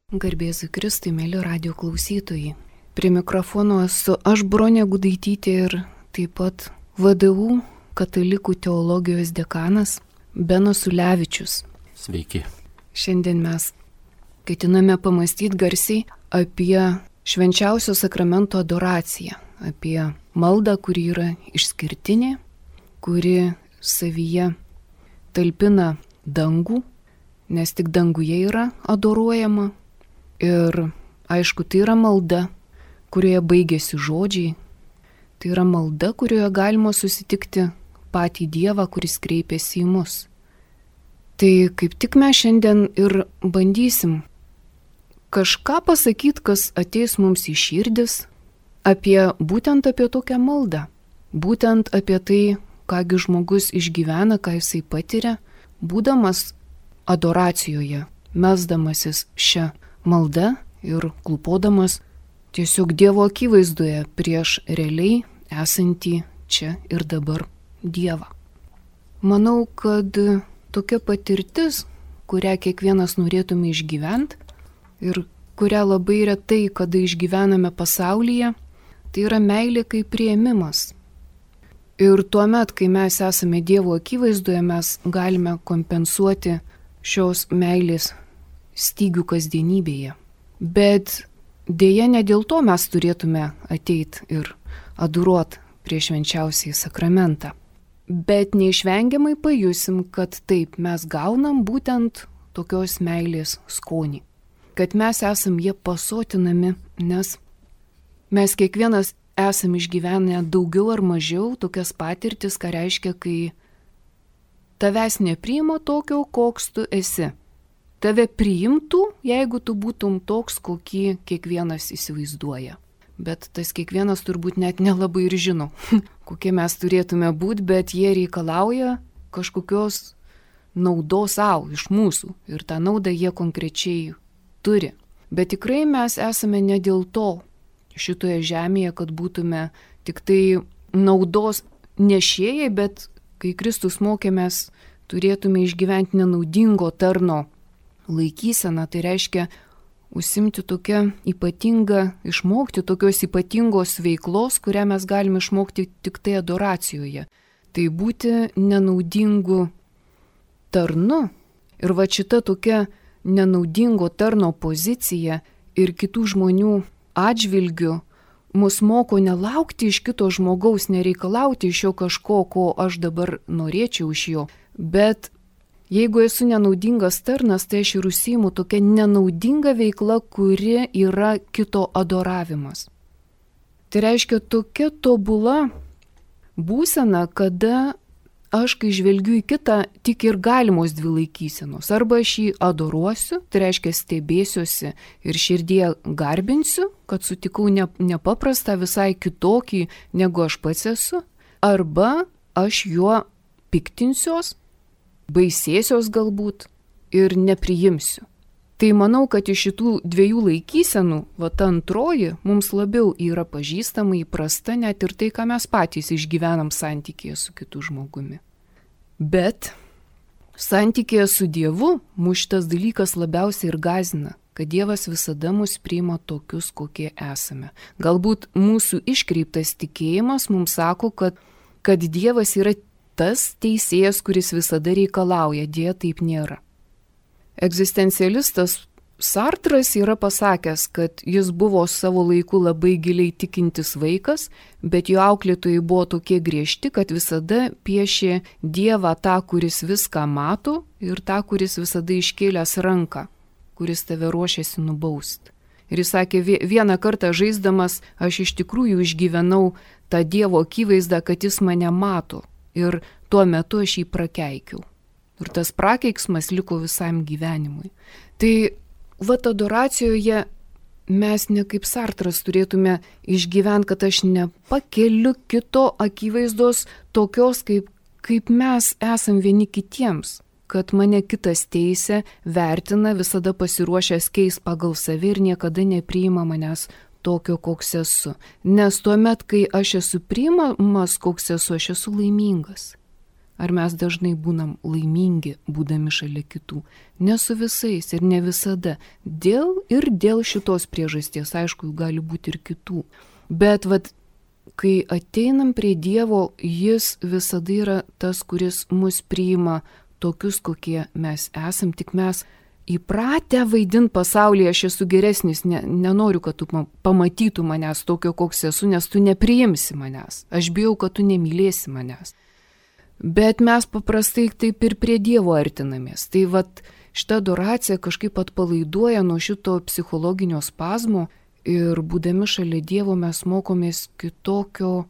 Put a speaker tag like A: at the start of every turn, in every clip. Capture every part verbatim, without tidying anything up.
A: Garbėzui Kristui, mėly radio klausytojai. Prie mikrofono esu aš, Bronė Gudaitytė, ir taip pat V D U katalikų teologijos dekanas Benas Ulevičius.
B: Sveiki.
A: Šiandien mes ketiname pamastyti garsiai apie švenčiausio sakramento adoraciją, apie maldą, kuri yra išskirtinė, kuri savyje talpina dangų, nes tik danguje yra adoruojama. Ir aišku, tai yra malda, kurioje baigėsi žodžiai, tai yra malda, kurioje galima susitikti patį Dievą, kuris kreipėsi į mus. Tai kaip tik mes šiandien ir bandysim kažką pasakyti, kas ateis mums į širdis, apie, būtent apie tokią maldą, būtent apie tai, kągi žmogus išgyvena, ką jisai patiria, būdamas adoracijoje, melsdamasis šią maldą ir klūpodamas tiesiog Dievo akivaizdoje prieš realiai esantį čia ir dabar Dievą. Manau, kad tokia patirtis, kurią kiekvienas norėtume išgyventi ir kurią labai retai kada išgyvename pasaulyje, tai yra meilė kaip priėmimas. Ir tuomet, kai mes esame Dievo akivaizdoje, mes galime kompensuoti šios meilės stygių kasdienybėje. Bet dėja ne dėl to mes turėtume ateiti ir adoruoti prieš švenčiausiąjį sakramentą. Bet neišvengiamai pajusim, kad taip mes gaunam būtent tokios meilės skonį. Kad mes esam jie pasotinami, nes mes kiekvienas esam išgyvenę daugiau ar mažiau tokias patirtis, ką reiškia, kai tavęs nepriima tokio, koks tu esi. Tave priimtų, jeigu tu būtum toks, kokį kiekvienas įsivaizduoja. Bet tas kiekvienas turbūt net nelabai ir žino, kokie mes turėtume būti, bet jie reikalauja kažkokios naudos savo iš mūsų. Ir tą naudą jie konkrečiai turi. Bet tikrai mes esame ne dėl to šitoje žemėje, kad būtume tik tai naudos nešėjai, bet kai Kristus mokėmės, turėtume išgyventi nenaudingo tarno laikysena, tai reiškia užsimti tokią ypatingą, išmokti tokios ypatingos veiklos, kurią mes galime išmokti tik tai adoracijoje. Tai būti nenaudingu tarnu. Ir va šita tokia nenaudingo tarno pozicija ir kitų žmonių atžvilgių mus moko nelaukti iš kito žmogaus, nereikalauti iš jo kažko, ko aš dabar norėčiau iš jo, bet jeigu esu nenaudingas tarnas, tai aš ir užsiimu tokia nenaudinga veikla, kuri yra kito adoravimas. Tai reiškia tokia tobula būsena, kada aš, kai žvelgiu į kitą, tik ir galimos dvi laikysenos. Arba aš jį adoruosiu, tai reiškia stebėsiuosi ir širdie garbinsiu, kad sutikau ne, nepaprastą visai kitokį, negu aš pats esu. Arba aš juo piktinsiuos, baisėsios galbūt ir nepriimsiu. Tai manau, kad iš šitų dviejų laikysenų, va ta antroji, mums labiau yra pažįstama, įprasta, net ir tai, ką mes patys išgyvenam santykėje su kitu žmogumi. Bet santykėje su Dievu mus šitas dalykas labiausiai ir gąsdina, kad Dievas visada mus priima tokius, kokie esame. Galbūt mūsų iškreiptas tikėjimas mums sako, kad, kad Dievas yra tas teisėjas, kuris visada reikalauja, dėja taip nėra. Egzistencialistas Sartras yra pasakęs, kad jis buvo savo laiku labai giliai tikintis vaikas, bet jo auklėtojai buvo tokie griežti, kad visada piešė Dievą tą, kuris viską mato, ir tą, kuris visada iškėlęs ranką, kuris tave ruošiasi nubausti. Ir jis sakė, vieną kartą žaisdamas, aš iš tikrųjų išgyvenau tą Dievo akivaizdą, kad jis mane mato. Ir tuo metu aš jį prakeikiau. Ir tas prakeiksmas liko visam gyvenimui. Tai vat adoracijoje mes ne kaip Sartras turėtume išgyventi, kad aš nepakeliu kito akivaizdos tokios, kaip, kaip mes esam vieni kitiems. Kad mane kitas teisė, vertina, visada pasiruošęs keis pagal save ir niekada nepriima manęs tokio, koks esu. Nes tuomet, kai aš esu priimamas, koks esu, aš esu laimingas. Ar mes dažnai būnam laimingi, būdami šalia kitų? Ne su visais ir ne visada. Dėl ir dėl šitos priežasties, aišku, gali būti ir kitų. Bet vat, kai ateinam prie Dievo, jis visada yra tas, kuris mus priima tokius, kokie mes esam, tik mes įpratę vaidinti pasaulyje, aš esu geresnis, ne, nenoriu, kad tu pamatytų manęs tokio, koks esu, nes tu nepriimsi manęs. Aš bijau, kad tu nemylėsi manęs. Bet mes paprastai taip ir prie Dievo artinamės. Tai vat šita adoracija kažkaip atpalaiduoja nuo šito psichologinio spazmo ir būdami šalia Dievo mes mokomės kitokio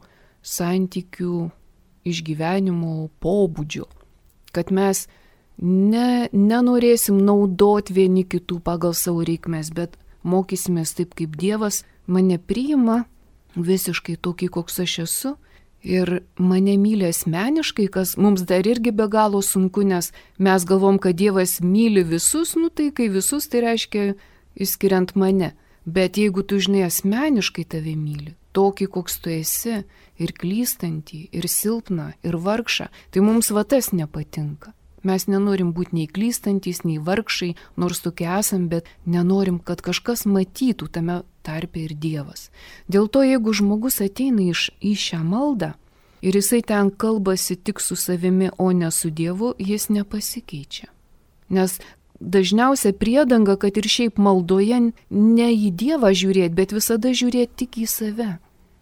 A: santykių išgyvenimo pobūdžio. Kad mes Ne, nenorėsim naudoti vieni kitų pagal savo reikmes, bet mokysimės taip, kaip Dievas mane priima visiškai tokį, koks aš esu ir mane myli asmeniškai, kas mums dar irgi be galo sunku, nes mes galvom, kad Dievas myli visus, nu tai kai visus, tai reiškia išskiriant mane. Bet jeigu tu žinai asmeniškai tave myli, tokį, koks tu esi, ir klystantį, ir silpną, ir vargšą, tai mums va tas nepatinka. Mes nenorim būti nei klystantys, nei vargšai, nors tokie esam, bet nenorim, kad kažkas matytų tame tarpe ir Dievas. Dėl to, jeigu žmogus ateina iš, į šią maldą ir jisai ten kalbasi tik su savimi, o ne su Dievu, jis nepasikeičia. Nes dažniausia priedanga, kad ir šiaip maldoje ne į Dievą žiūrėti, bet visada žiūrėti tik į save.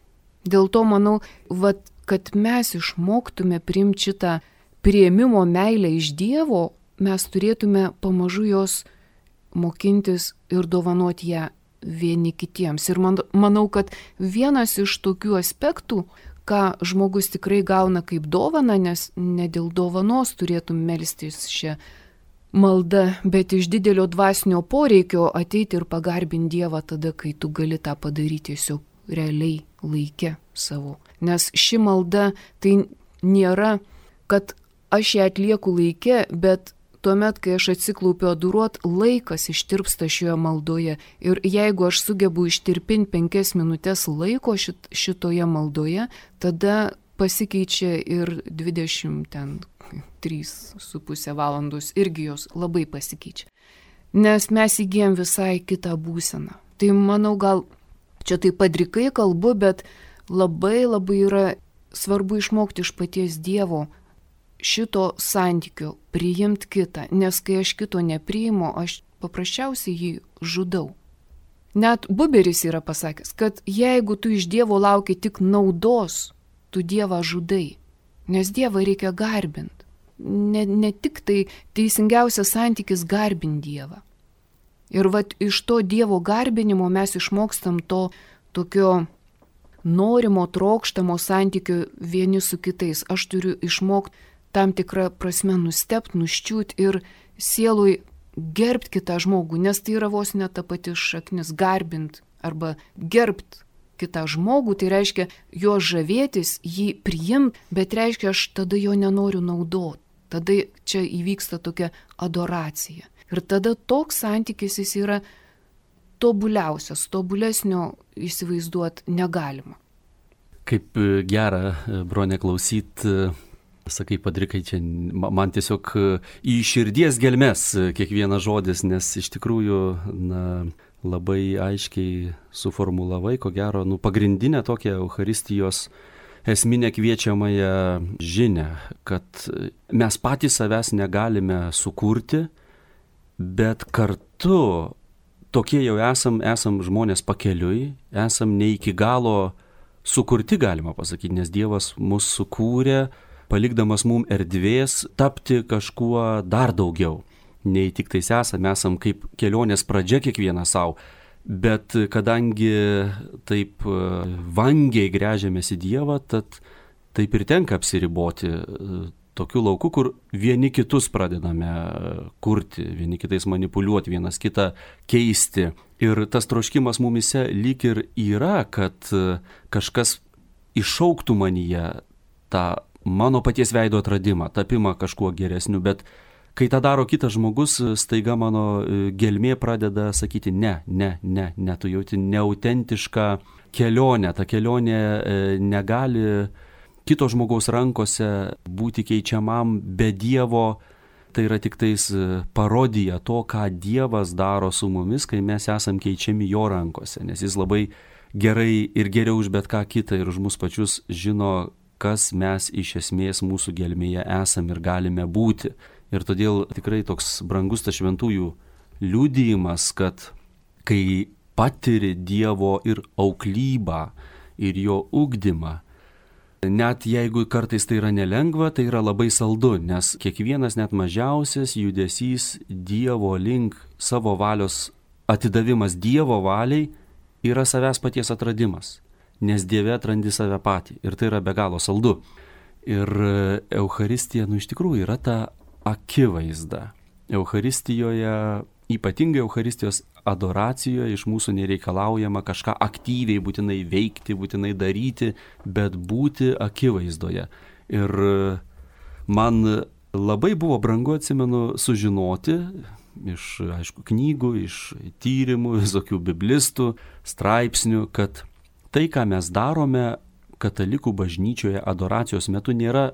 A: Dėl to manau, vat, kad mes išmoktume priimti šitą priėmimo meilę iš Dievo, mes turėtume pamažu jos mokintis ir dovanoti ją vieni kitiems. Ir man, manau, kad vienas iš tokių aspektų, ką žmogus tikrai gauna kaip dovana, nes ne dėl dovanos turėtum melstis šią maldą, bet iš didelio dvasinio poreikio ateiti ir pagarbinti Dievą tada, kai tu gali tą padaryti tiesiog realiai laike savo. Nes ši malda tai nėra, kad aš ją atlieku laike, bet tuomet, kai aš atsiklaupiu adoruot, laikas ištirpsta šioje maldoje. Ir jeigu aš sugebu ištirpinti penkias minutės laiko šit, šitoje maldoje, tada pasikeičia ir dvidešimt trys su pusė valandos, irgi jos labai pasikeičia. Nes mes įgijom visai kitą būseną. Tai manau, gal čia taip padrikai kalbu, bet labai labai yra svarbu išmokti iš paties Dievo šito santykio, priimti kitą, nes kai aš kito nepriimu, aš paprasčiausiai jį žudau. Net Buberis yra pasakęs, kad jeigu tu iš Dievo lauki tik naudos, tu Dievą žudai, nes Dievą reikia garbinti. Ne, ne tik tai teisingiausias santykis garbinti Dievą. Ir vat iš to Dievo garbinimo mes išmokstam to tokio norimo, trokštamo santykio vieni su kitais. Aš turiu išmokti tam tikrą prasme nustebti, nuščiūt ir sielui gerbti kitą žmogų, nes tai yra vos ne ta pati šaknis garbint arba gerbt kitą žmogų, tai reiškia jo žavėtis, jį priimti, bet reiškia aš tada jo nenoriu naudoti. Tada čia įvyksta tokia adoracija. Ir tada toks santykis jis yra tobuliausias, tobulesnio įsivaizduoti negalima.
B: Kaip gera, Bronė, klausyti. Sakai, Padrikai, čia man tiesiog į širdies gelmes kiekvienas žodis, nes iš tikrųjų na, labai aiškiai suformulavai, ko gero, nu, pagrindinę tokią Eucharistijos esminę kviečiamąją žinią, kad mes patys savęs negalime sukurti, bet kartu tokie jau esam, esam žmonės pakeliui, esam ne iki galo sukurti, galima pasakyti, nes Dievas mus sukūrė, palikdamas mum erdvės tapti kažkuo dar daugiau. Nei tik tais esame, esam kaip kelionės pradžia kiekvienas savo, bet kadangi taip vangiai gręžiamės į Dievą, tad taip ir tenka apsiriboti tokiu lauku, kur vieni kitus pradedame kurti, vieni kitais manipuliuoti, vienas kitą keisti. Ir tas troškimas mumise lyg ir yra, kad kažkas iššauktų manyje tą mano paties veido atradimą, tapimą kažkuo geresniu, bet kai tą daro kitas žmogus, staiga mano gelmė pradeda sakyti ne, ne, ne, ne, tu jauti neautentišką kelionę, ta kelionė negali kito žmogaus rankose, būti keičiamam be Dievo, tai yra tik tais parodija to, ką Dievas daro su mumis, kai mes esam keičiami jo rankose, nes jis labai gerai ir geriau už bet ką kitą ir už mus pačius žino, kas mes iš esmės mūsų gelmėje esam ir galime būti. Ir todėl tikrai toks brangus tas šventųjų liudijimas, kad kai patiri Dievo ir auklybą ir jo ugdymą, net jeigu kartais tai yra nelengva, tai yra labai saldu, nes kiekvienas net mažiausias judesys Dievo link, savo valios atidavimas Dievo valiai yra savęs paties atradimas, nes Dieve atrandi save patį ir tai yra be galo saldu. Ir Eucharistija, nu iš tikrųjų, yra ta akivaizda. Eucharistijoje, ypatingai Eucharistijos adoracijoje iš mūsų nereikalaujama kažką aktyviai būtinai veikti, būtinai daryti, bet būti akivaizdoje. Ir man labai buvo brangu, atsimenu, sužinoti iš, aišku, knygų, iš tyrimų, visokių biblistų, straipsnių, kad tai, ką mes darome katalikų bažnyčioje adoracijos metu, nėra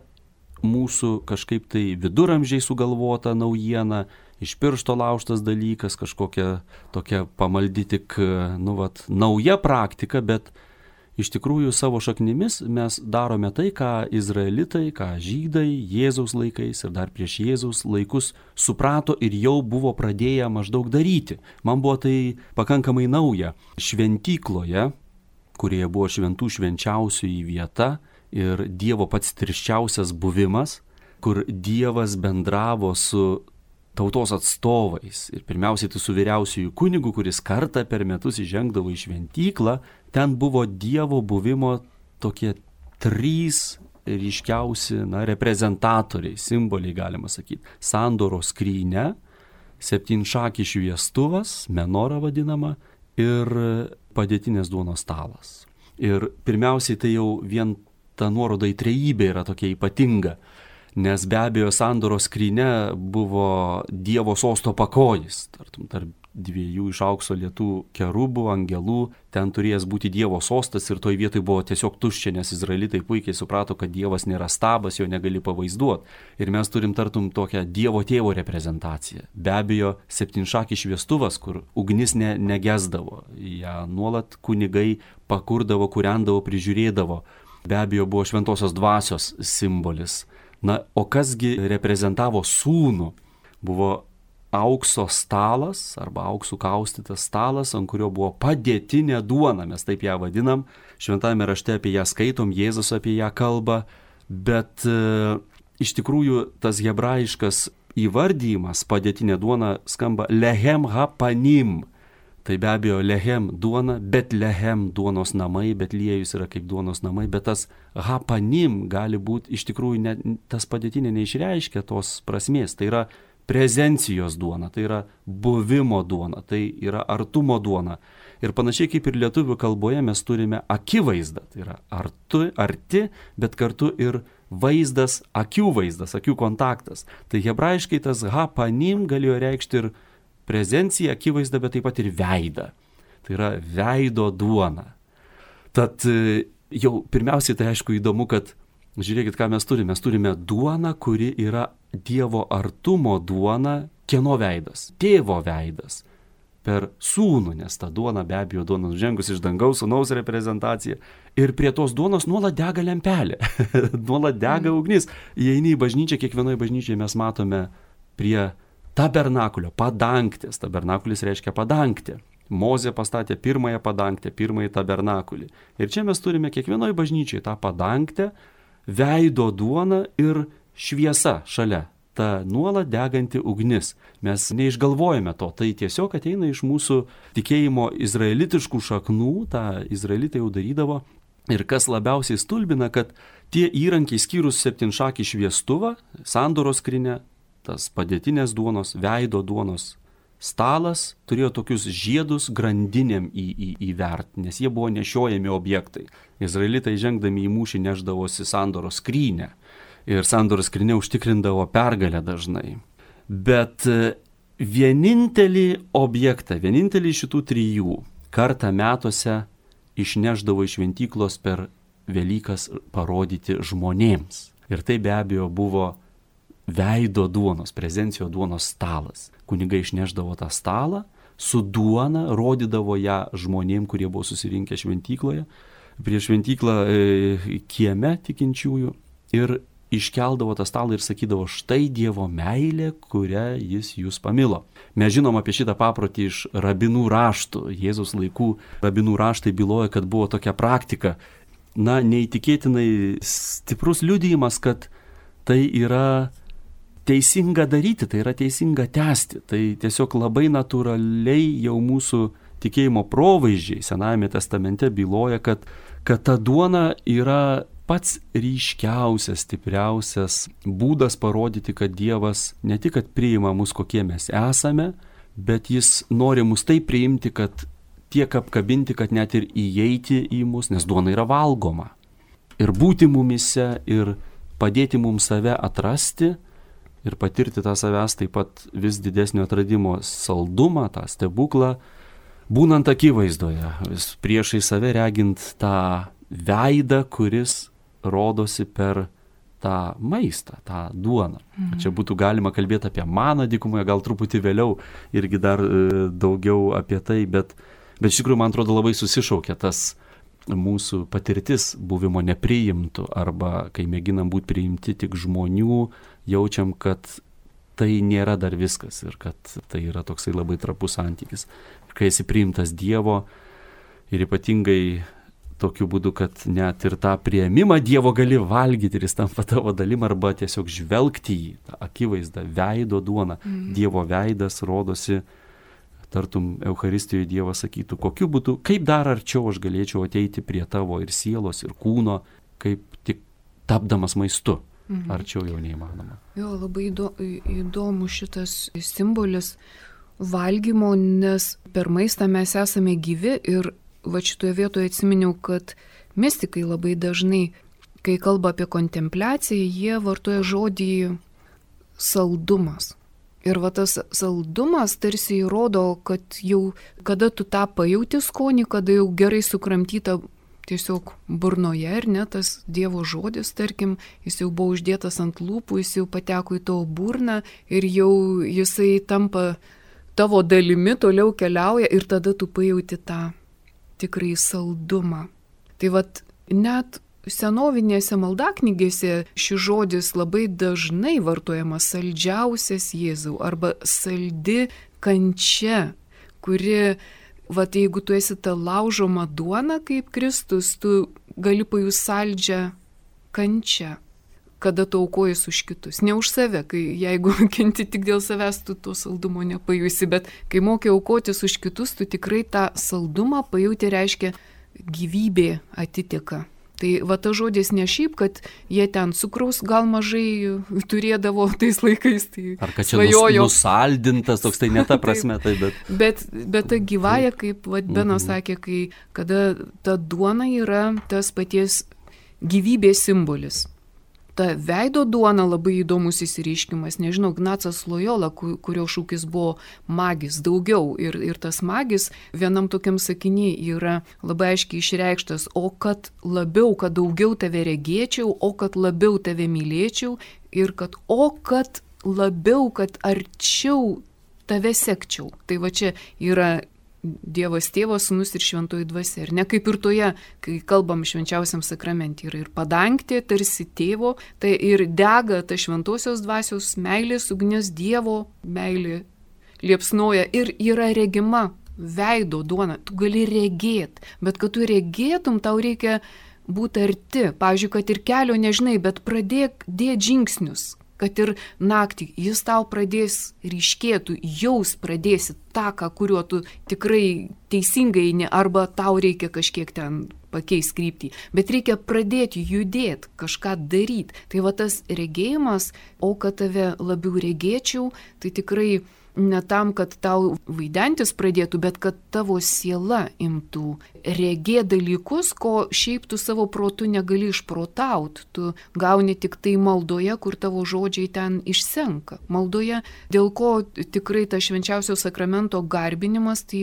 B: mūsų kažkaip tai viduramžiai sugalvota naujiena, iš piršto laužtas dalykas, kažkokia tokia pamaldi tik, nu, vat, nauja praktika, bet iš tikrųjų savo šaknimis mes darome tai, ką izraelitai, ką žydai Jėzaus laikais ir dar prieš Jėzaus laikus suprato ir jau buvo pradėję maždaug daryti. Man buvo tai pakankamai nauja. Šventykloje, kurioje buvo šventų švenčiausioji vieta ir Dievo pats tirščiausias buvimas, kur Dievas bendravo su tautos atstovais ir pirmiausiai tai su vyriausiųjų kunigu, kuris kartą per metus įžengdavo į šventyklą, ten buvo Dievo buvimo tokie trys ryškiausi, na, reprezentatoriai, simboliai galima sakyti. Sandoros skrynia, septynšakis šviestuvas, menora vadinama, ir padėtinės duonos stalas. Ir pirmiausiai tai jau vien ta nuoroda į trejybę yra tokia ypatinga, nes be abejo sandoros skrynia buvo Dievo sosto pakojis, tartum tarp dviejų iš aukso lietų kerubų, angelų, ten turėjęs būti Dievo sostas ir toj vietoj buvo tiesiog tuščia, nes izraelitai puikiai suprato, kad Dievas nėra stabas, jo negali pavaizduoti. Ir mes turim tartum tokią Dievo tėvo reprezentaciją. Be abejo, septynšakis šviestuvas, kur ugnis ne, negesdavo, ją nuolat kunigai pakurdavo, kūrendavo, prižiūrėdavo. Be abejo, buvo šventosios dvasios simbolis. Na, o kasgi reprezentavo sūnų? Buvo aukso stalas arba auksų kaustytas stalas, ant kurio buvo padėtinė duona, mes taip ją vadinam, šventame rašte apie ją skaitom, Jėzus apie ją kalba, bet e, iš tikrųjų tas hebrajiškas įvardymas padėtinė duona skamba lehem hapanim. Tai be abejo lehem duona, bet lehem duonos namai, bet liejus yra kaip duonos namai, bet tas hapanim gali būti iš tikrųjų, ne, tas padėtinė neišreiškia tos prasmės, tai yra prezencijos duona, tai yra buvimo duona, tai yra artumo duona. Ir panašiai kaip ir lietuvių kalboje mes turime akivaizdą, tai yra artu, arti, bet kartu ir vaizdas, akių vaizdas, akių kontaktas. Tai hebrajiškai tas hapanim galėjo reikšti ir prezenciją, akivaizdą, bet taip pat ir veidą. Tai yra veido duona. Tad jau pirmiausiai tai aišku įdomu, kad žiūrėkit, ką mes turime. Mes turime duoną, kuri yra Dievo artumo duona, kieno veidas? Tėvo veidas. Per sūnų, nes ta duona be abejo duona nužengus iš dangaus, sūnaus reprezentacija. Ir prie tos duonos nuolat dega lempelė, nuolat dega ugnis. Įeini į bažnyčią, kiekvienoje bažnyčioje mes matome prie tabernakulio, padangtės. Tabernakulis reiškia padangtė. Mozė pastatė pirmąją padangtę, pirmąjį tabernakulį. Ir čia mes turime kiekvienoje bažnyčioje tą padangtę, veido duoną ir šviesa šalia. Ta nuolat deganti ugnis. Mes neišgalvojame to, tai tiesiog ateina iš mūsų tikėjimo izraelitiškų šaknų, tą izraelitai jau darydavo. Ir kas labiausiai stulbina, kad tie įrankiai skyrus septynšakį šviestuvą, sandoros skrynia, tas padėtinės duonos, veido duonos stalas turėjo tokius žiedus grandinėm į, į, įvert, nes jie buvo nešiojami objektai. Izraelitai žengdami į mūšį neždavosi sandoros skrynę ir sandoros skrynė užtikrindavo pergalę dažnai. Bet vienintelį objektą, vienintelį šitų trijų kartą metuose išneždavo iš šventyklos per Velykas parodyti žmonėms. Ir tai be abejo buvo veido duonos, prezencijos duonos stalas. Kunigai išneždavo tą stalą, su duona rodydavo ją žmonėm, kurie buvo susirinkę šventykloje, prie šventyklą e, kieme tikinčiųjų, ir iškeldavo tą stalą ir sakydavo, štai Dievo meilė, kurią jis jūs pamilo. Mes žinom apie šitą paprotį iš rabinų raštų. Jėzaus laikų rabinų raštai byloja, kad buvo tokia praktika. Na, neįtikėtinai stiprus liudijimas, kad tai yra teisinga daryti, tai yra teisinga tęsti. Tai tiesiog labai natūraliai jau mūsų tikėjimo provaizdžiai Senajame testamente byloja, kad, kad ta duona yra pats ryškiausias, stipriausias būdas parodyti, kad Dievas ne tik, kad priima mus, kokie mes esame, bet jis nori mus taip priimti, kad tiek apkabinti, kad net ir įeiti į mus, nes duona yra valgoma. Ir būti mumise, ir padėti mums save atrasti, ir patirti tą savęs taip pat vis didesnio atradimo saldumą, tą stebuklą, būnant akivaizdoje, vis priešai save regint tą veidą, kuris rodosi per tą maistą, tą duoną. Mhm. Čia būtų galima kalbėti apie maną dykumoje, gal truputį vėliau irgi dar e, daugiau apie tai, bet Bet iš tikrųjų, man atrodo, labai susišaukia tas mūsų patirtis buvimo nepriimtų, arba kai mėginam būti priimti tik žmonių, jaučiam, kad tai nėra dar viskas ir kad tai yra toksai labai trapus santykis. Kai esi priimtas Dievo ir ypatingai tokiu būdu, kad net ir tą priėmimą Dievo gali valgyti ir jis tampa tavo dalim, arba tiesiog žvelgti į tą akivaizdą, veido duoną. Mm. Dievo veidas rodosi, tartum Eucharistijoje Dievas sakytų, kokiu būdu, kaip dar arčiau aš galėčiau ateiti prie tavo ir sielos, ir kūno, kaip tik tapdamas maistu. Mhm. Arčiau jau neįmanoma.
A: Jo, labai įdomu šitas simbolis valgymo, nes per maistą mes esame gyvi ir va šitoje vietoje atsiminiau, kad mistikai labai dažnai, kai kalba apie kontempliaciją, jie vartoja žodį saldumas. Ir va tas saldumas tarsi įrodo, kad jau kada tu tą pajauti skonį, kada jau gerai sukramtyta tiesiog burnoje, ir ne tas Dievo žodis, tarkim, jis jau buvo uždėtas ant lūpų, jis jau pateko į tavo burną ir jau jisai tampa tavo dalimi, toliau keliauja ir tada tu pajauti tą tikrai saldumą. Tai vat net senovinėse maldaknygėse šis žodis labai dažnai vartojamas saldžiausias Jėzau arba saldi kančia, kuri, vat jeigu tu esi ta laužoma duona kaip Kristus, tu gali pajus saldžią kančią, kada tu aukojasi už kitus. Ne už save, kai jeigu kenti tik dėl savęs, tu to saldumo nepajusi, bet kai moki aukotis už kitus, tu tikrai tą saldumą pajuti, reiškia gyvybė atiteka. Tai va ta žodis ne šiaip, kad jie ten cukraus gal mažai turėdavo tais laikais. Tai
B: ar kad čia svajojo. Nus, nusaldintas, toks tai ne ta prasme. tai, bet...
A: bet, bet ta gyvaja, kaip vat, Benas mm-hmm. sakė, kai, kada ta duona yra tas paties gyvybės simbolis. Ta veido duona labai įdomus įsireiškimas. Nežinau, Ignacas Lojola, kurio šūkis buvo magis, daugiau. Ir, ir tas magis vienam tokiam sakiniai yra labai aiškiai išreikštas, o kad labiau, kad daugiau tave regėčiau, o kad labiau tave mylėčiau ir kad, o kad labiau, kad arčiau tave sekčiau. Tai va čia yra Dievas Tėvas, Sūnus ir Šventoji Dvasia. Ir ne kaip ir toje, kai kalbam švenčiausiam sakramente, yra ir padangtė tarsi tėvo, tai ir dega ta šventosios dvasios meilės ugnis, Dievo meilė liepsnoja ir yra regima veido duona. Tu gali regėti, bet kad tu regėtum, tau reikia būti arti. Pavyzdžiui, kad ir kelio nežinai, bet pradėk dėti žingsnius. Kad ir naktį jis tau pradės ryškėtų, jaus pradėsi taką, kuriuo tu tikrai teisingai eini, arba tau reikia kažkiek ten pakeisti kryptį. Bet reikia pradėti judėti, kažką daryti. Tai va tas regėjimas, o kad tave labiau regėčiau, tai tikrai ne tam, kad tau vaidentis pradėtų, bet kad tavo siela imtų regėti dalykus, ko šiaip tu savo protu negali išprotauti. Tu gauni tik tai maldoje, kur tavo žodžiai ten išsenka. Maldoje, dėl ko tikrai ta švenčiausio sakramento garbinimas, tai yra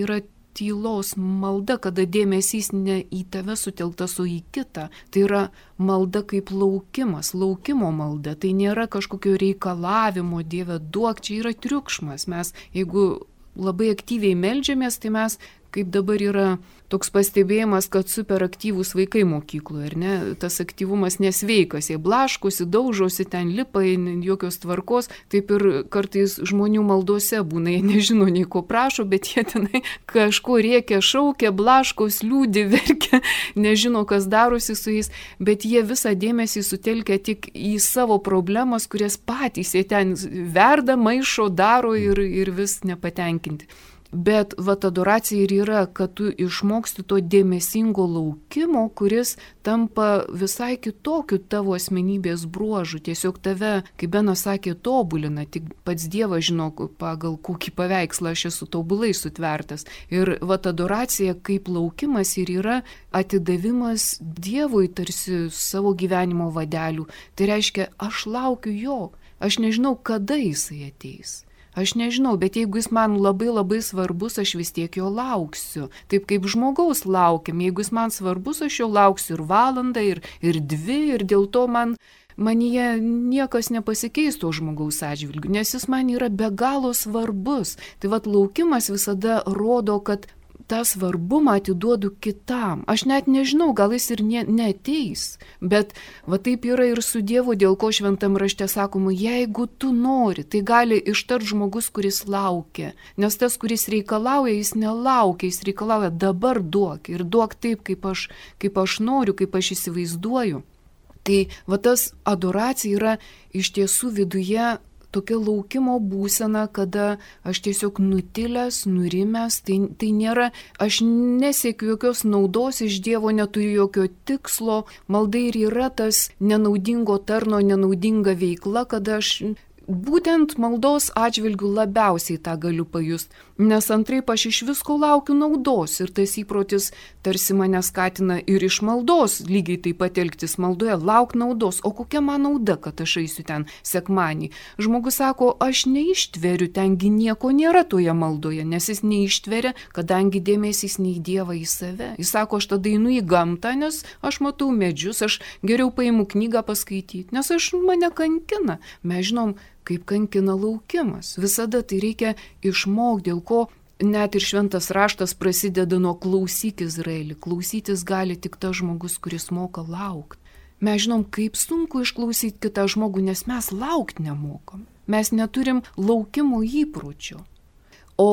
A: tylos malda, kada dėmesys ne į tave sutelktas, o į kitą. Tai yra malda kaip laukimas, laukimo malda. Tai nėra kažkokio reikalavimo, Dieve duok, čia yra triukšmas. Mes, jeigu labai aktyviai meldžiamės, tai mes, kaip dabar yra toks pastebėjimas, kad superaktyvūs vaikai mokykloje, ar ne, tas aktyvumas nesveikas, jie blaškosi, daužosi, ten lipa, jokios tvarkos, taip ir kartais žmonių maldose būna, jie nežino nei ko prašo, bet jie tenai kažko rėkia, šaukia, blaškos, liūdi, verkia, nežino, kas darosi su jais, bet jie visą dėmesį sutelkia tik į savo problemas, kurias patys jie ten verda, maišo, daro ir, ir vis nepatenkinti. Bet vat adoracija ir yra, kad tu išmoksti to dėmesingo laukimo, kuris tampa visai kitokiu tavo asmenybės bruožu. Tiesiog tave, kaip Benas sakė, tobulina, tik pats Dievas žino, pagal kokį paveikslą aš esu tobulai sutvertas. Ir vat adoracija kaip laukimas ir yra atidavimas Dievui tarsi savo gyvenimo vadelių. Tai reiškia, aš laukiu jo, aš nežinau, kada jisai ateis. Aš nežinau, bet jeigu jis man labai labai svarbus, aš vis tiek jo lauksiu. Taip kaip žmogaus laukiam, jeigu jis man svarbus, aš jo lauksiu ir valandą, ir, ir dvi, ir dėl to man, manyje niekas nepasikeis to žmogaus atžvilgiu, nes jis man yra be galo svarbus. Tai vat laukimas visada rodo, kad tą svarbumą atiduodu kitam. Aš net nežinau, gal jis ir ne, neateis, bet va taip yra ir su Dievu, dėl ko šventam rašte sakoma, jeigu tu nori, tai gali ištart žmogus, kuris laukia, nes tas, kuris reikalauja, jis nelaukia, jis reikalauja dabar duok ir duok taip, kaip aš, kaip aš noriu, kaip aš įsivaizduoju. Tai va tas adoracija yra iš tiesų viduje tokia laukimo būsena, kada aš tiesiog nutilęs, nurimęs, tai, tai nėra, aš nesiekiu jokios naudos iš Dievo, neturiu jokio tikslo, malda ir yra tas nenaudingo tarno, nenaudinga veikla, kada aš būtent maldos atžvilgių labiausiai tą galiu pajusti, nes antraip aš iš visko laukiu naudos ir tas įprotis tarsi mane skatina ir iš maldos lygiai taip pat elgtis maldoje, lauk naudos, o kokia man nauda, kad aš eisiu ten sekmanį. Žmogus sako, aš neištveriu, tengi nieko nėra toje maldoje, nes jis neištveria, kadangi dėmesys ne į Dievą, į save. Jis sako, aš tada einu į gamtą, nes aš matau medžius, aš geriau paimu knygą paskaityti, nes aš mane kankina. Mes žinom, kaip kankina laukimas. Visada tai reikia išmokti, dėl ko net ir šventas raštas prasideda nuo klausyk Izraelį. Klausytis gali tik tas žmogus, kuris moka laukti. Mes žinom, kaip sunku išklausyti kitą žmogų, nes mes laukti nemokam. Mes neturim laukimo įpročio. O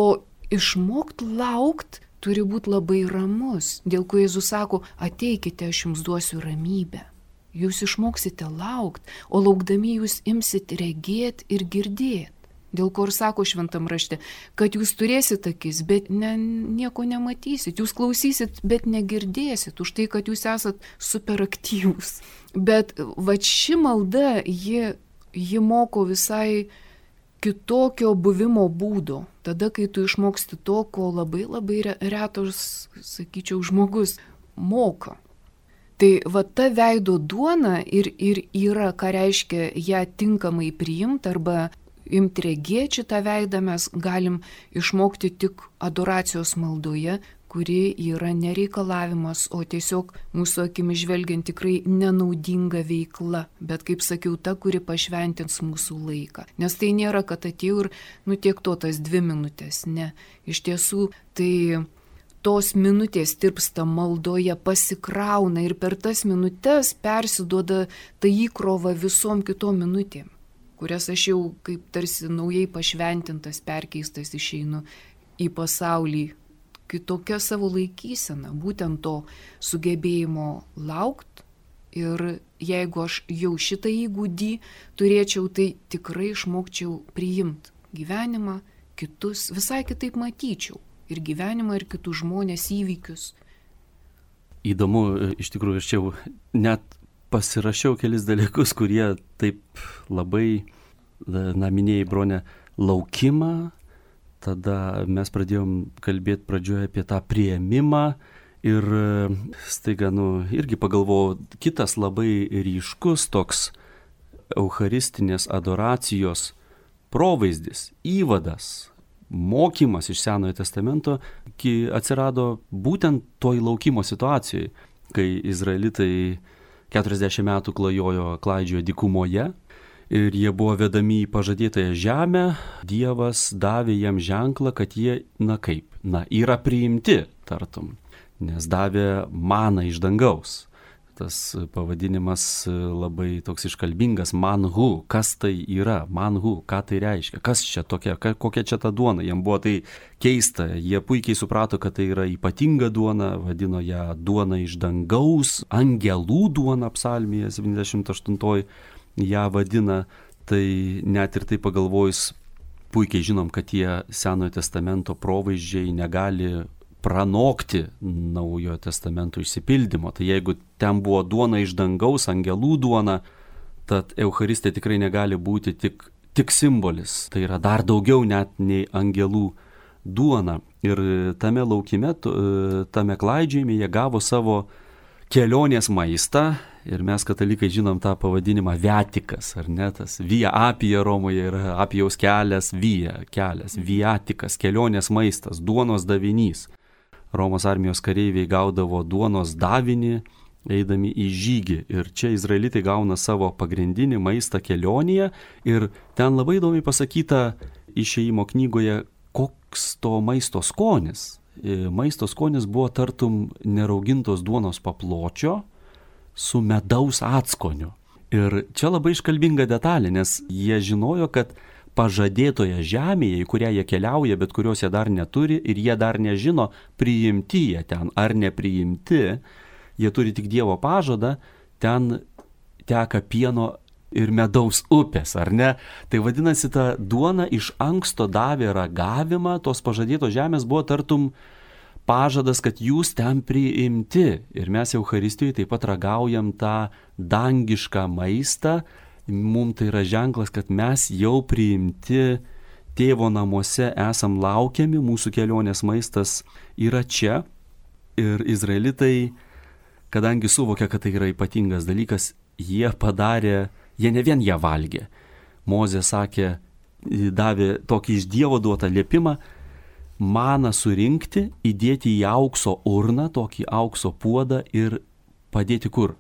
A: išmokti laukti turi būti labai ramus. Dėl ko Jėzus sako, ateikite, aš jums duosiu ramybę. Jūs išmoksite laukti, o laukdami jūs imsit regėti ir girdėti. Dėl ko ir sako šventam rašte, kad jūs turėsit akis, bet ne, nieko nematysit. Jūs klausysit, bet negirdėsit, už tai, kad jūs esat superaktyvūs. Bet va ši malda, ji, ji moko visai kitokio buvimo būdo. Tada, kai tu išmoksti to, ko labai labai retas, sakyčiau, žmogus moka. Tai va ta veido duona ir, ir yra, ką reiškia ją tinkamai priimti arba imti regėti šitą veidą, mes galim išmokti tik adoracijos maldoje, kuri yra nereikalavimas, o tiesiog mūsų akimis žvelgiant tikrai nenaudinga veikla, bet kaip sakiau, ta, kuri pašventins mūsų laiką. Nes tai nėra, kad atėjau ir nu tiek to tas dvi minutės, ne. Iš tiesų tai tos minutės tirpsta maldoje, pasikrauna ir per tas minutės persiduoda ta įkrova visom kitom minutėm, kurias aš jau kaip tarsi naujai pašventintas, perkeistas išeinu į pasaulį kitokia savo laikysena, būtent to sugebėjimo laukti. Ir jeigu aš jau šitą įgūdį turėčiau, tai tikrai išmokčiau priimti gyvenimą, kitus, visai kitaip matyčiau. Ir gyvenimą, ir kitus žmonės, įvykius.
B: Įdomu, iš tikrųjų, aš čia net pasirašiau kelis dalykus, kurie taip labai, na, minėjai, Bronė, laukimą, tada mes pradėjom kalbėti pradžioje apie tą priėmimą ir staiga, nu, irgi pagalvojau, kitas labai ryškus toks eucharistinės adoracijos provaizdis, įvadas, mokymas iš Senojo testamento atsirado būtent toj laukimo situacijai, kai izraelitai keturiasdešimt metų klajojo, klaidžiojo dykumoje ir jie buvo vedami į pažadėtąją žemę. Dievas davė jiems ženklą, kad jie, na kaip, na yra priimti, tartum, nes davė maną iš dangaus. Tas pavadinimas labai toks iškalbingas, manhu, kas tai yra, manhu, ką tai reiškia, kas čia tokia, kokia čia ta duona. Jiems buvo tai keista, jie puikiai suprato, kad tai yra ypatinga duona, vadino ją duona iš dangaus, angelų duona, psalmėje septyniasdešimt aštuntoji ją vadina. Tai net ir tai pagalvojus, puikiai žinom, kad tie Senojo testamento provaizdžiai negali pranokti Naujojo testamento išsipildymo. Tai jeigu ten buvo duona iš dangaus, angelų duona, tad Eucharistija tikrai negali būti tik, tik simbolis. Tai yra dar daugiau net nei angelų duona. Ir tame laukime, tame klaidžiojime jie gavo savo kelionės maistą. Ir mes katalikai žinom tą pavadinimą viatikas, ar ne? Tas via apija Romoje yra apijaus kelias, via kelias, viatikas, kelionės maistas, duonos davinys. Romos armijos kareiviai gaudavo duonos davinį, eidami į žygį. Ir čia izraelitai gauna savo pagrindinį maistą kelionėje. Ir ten labai įdomiai pasakyta Išėjimo knygoje, koks to maisto skonis. Maisto skonis buvo tartum neraugintos duonos papločio su medaus atskoniu. Ir čia labai iškalbinga detalė, nes jie žinojo, kad pažadėtoje žemėje, į kurią jie keliauja, bet kurios jie dar neturi ir jie dar nežino, priimti jie ten ar nepriimti, jie turi tik Dievo pažadą, ten teka pieno ir medaus upės, ar ne? Tai vadinasi, ta duona iš anksto davė ragavimą, tos pažadėtos žemės buvo tartum pažadas, kad jūs ten priimti. Ir mes Eucharistijoje taip pat ragaujam tą dangišką maistą. Mums tai yra ženklas, kad mes jau priimti Tėvo namuose, esam laukiami, mūsų kelionės maistas yra čia. Ir izraelitai, kadangi suvokia, kad tai yra ypatingas dalykas, jie padarė, jie ne vien ją valgė. Mozė sakė, davė tokį iš Dievo duotą liepimą, maną surinkti, įdėti į aukso urną, tokį aukso puodą ir padėti kur?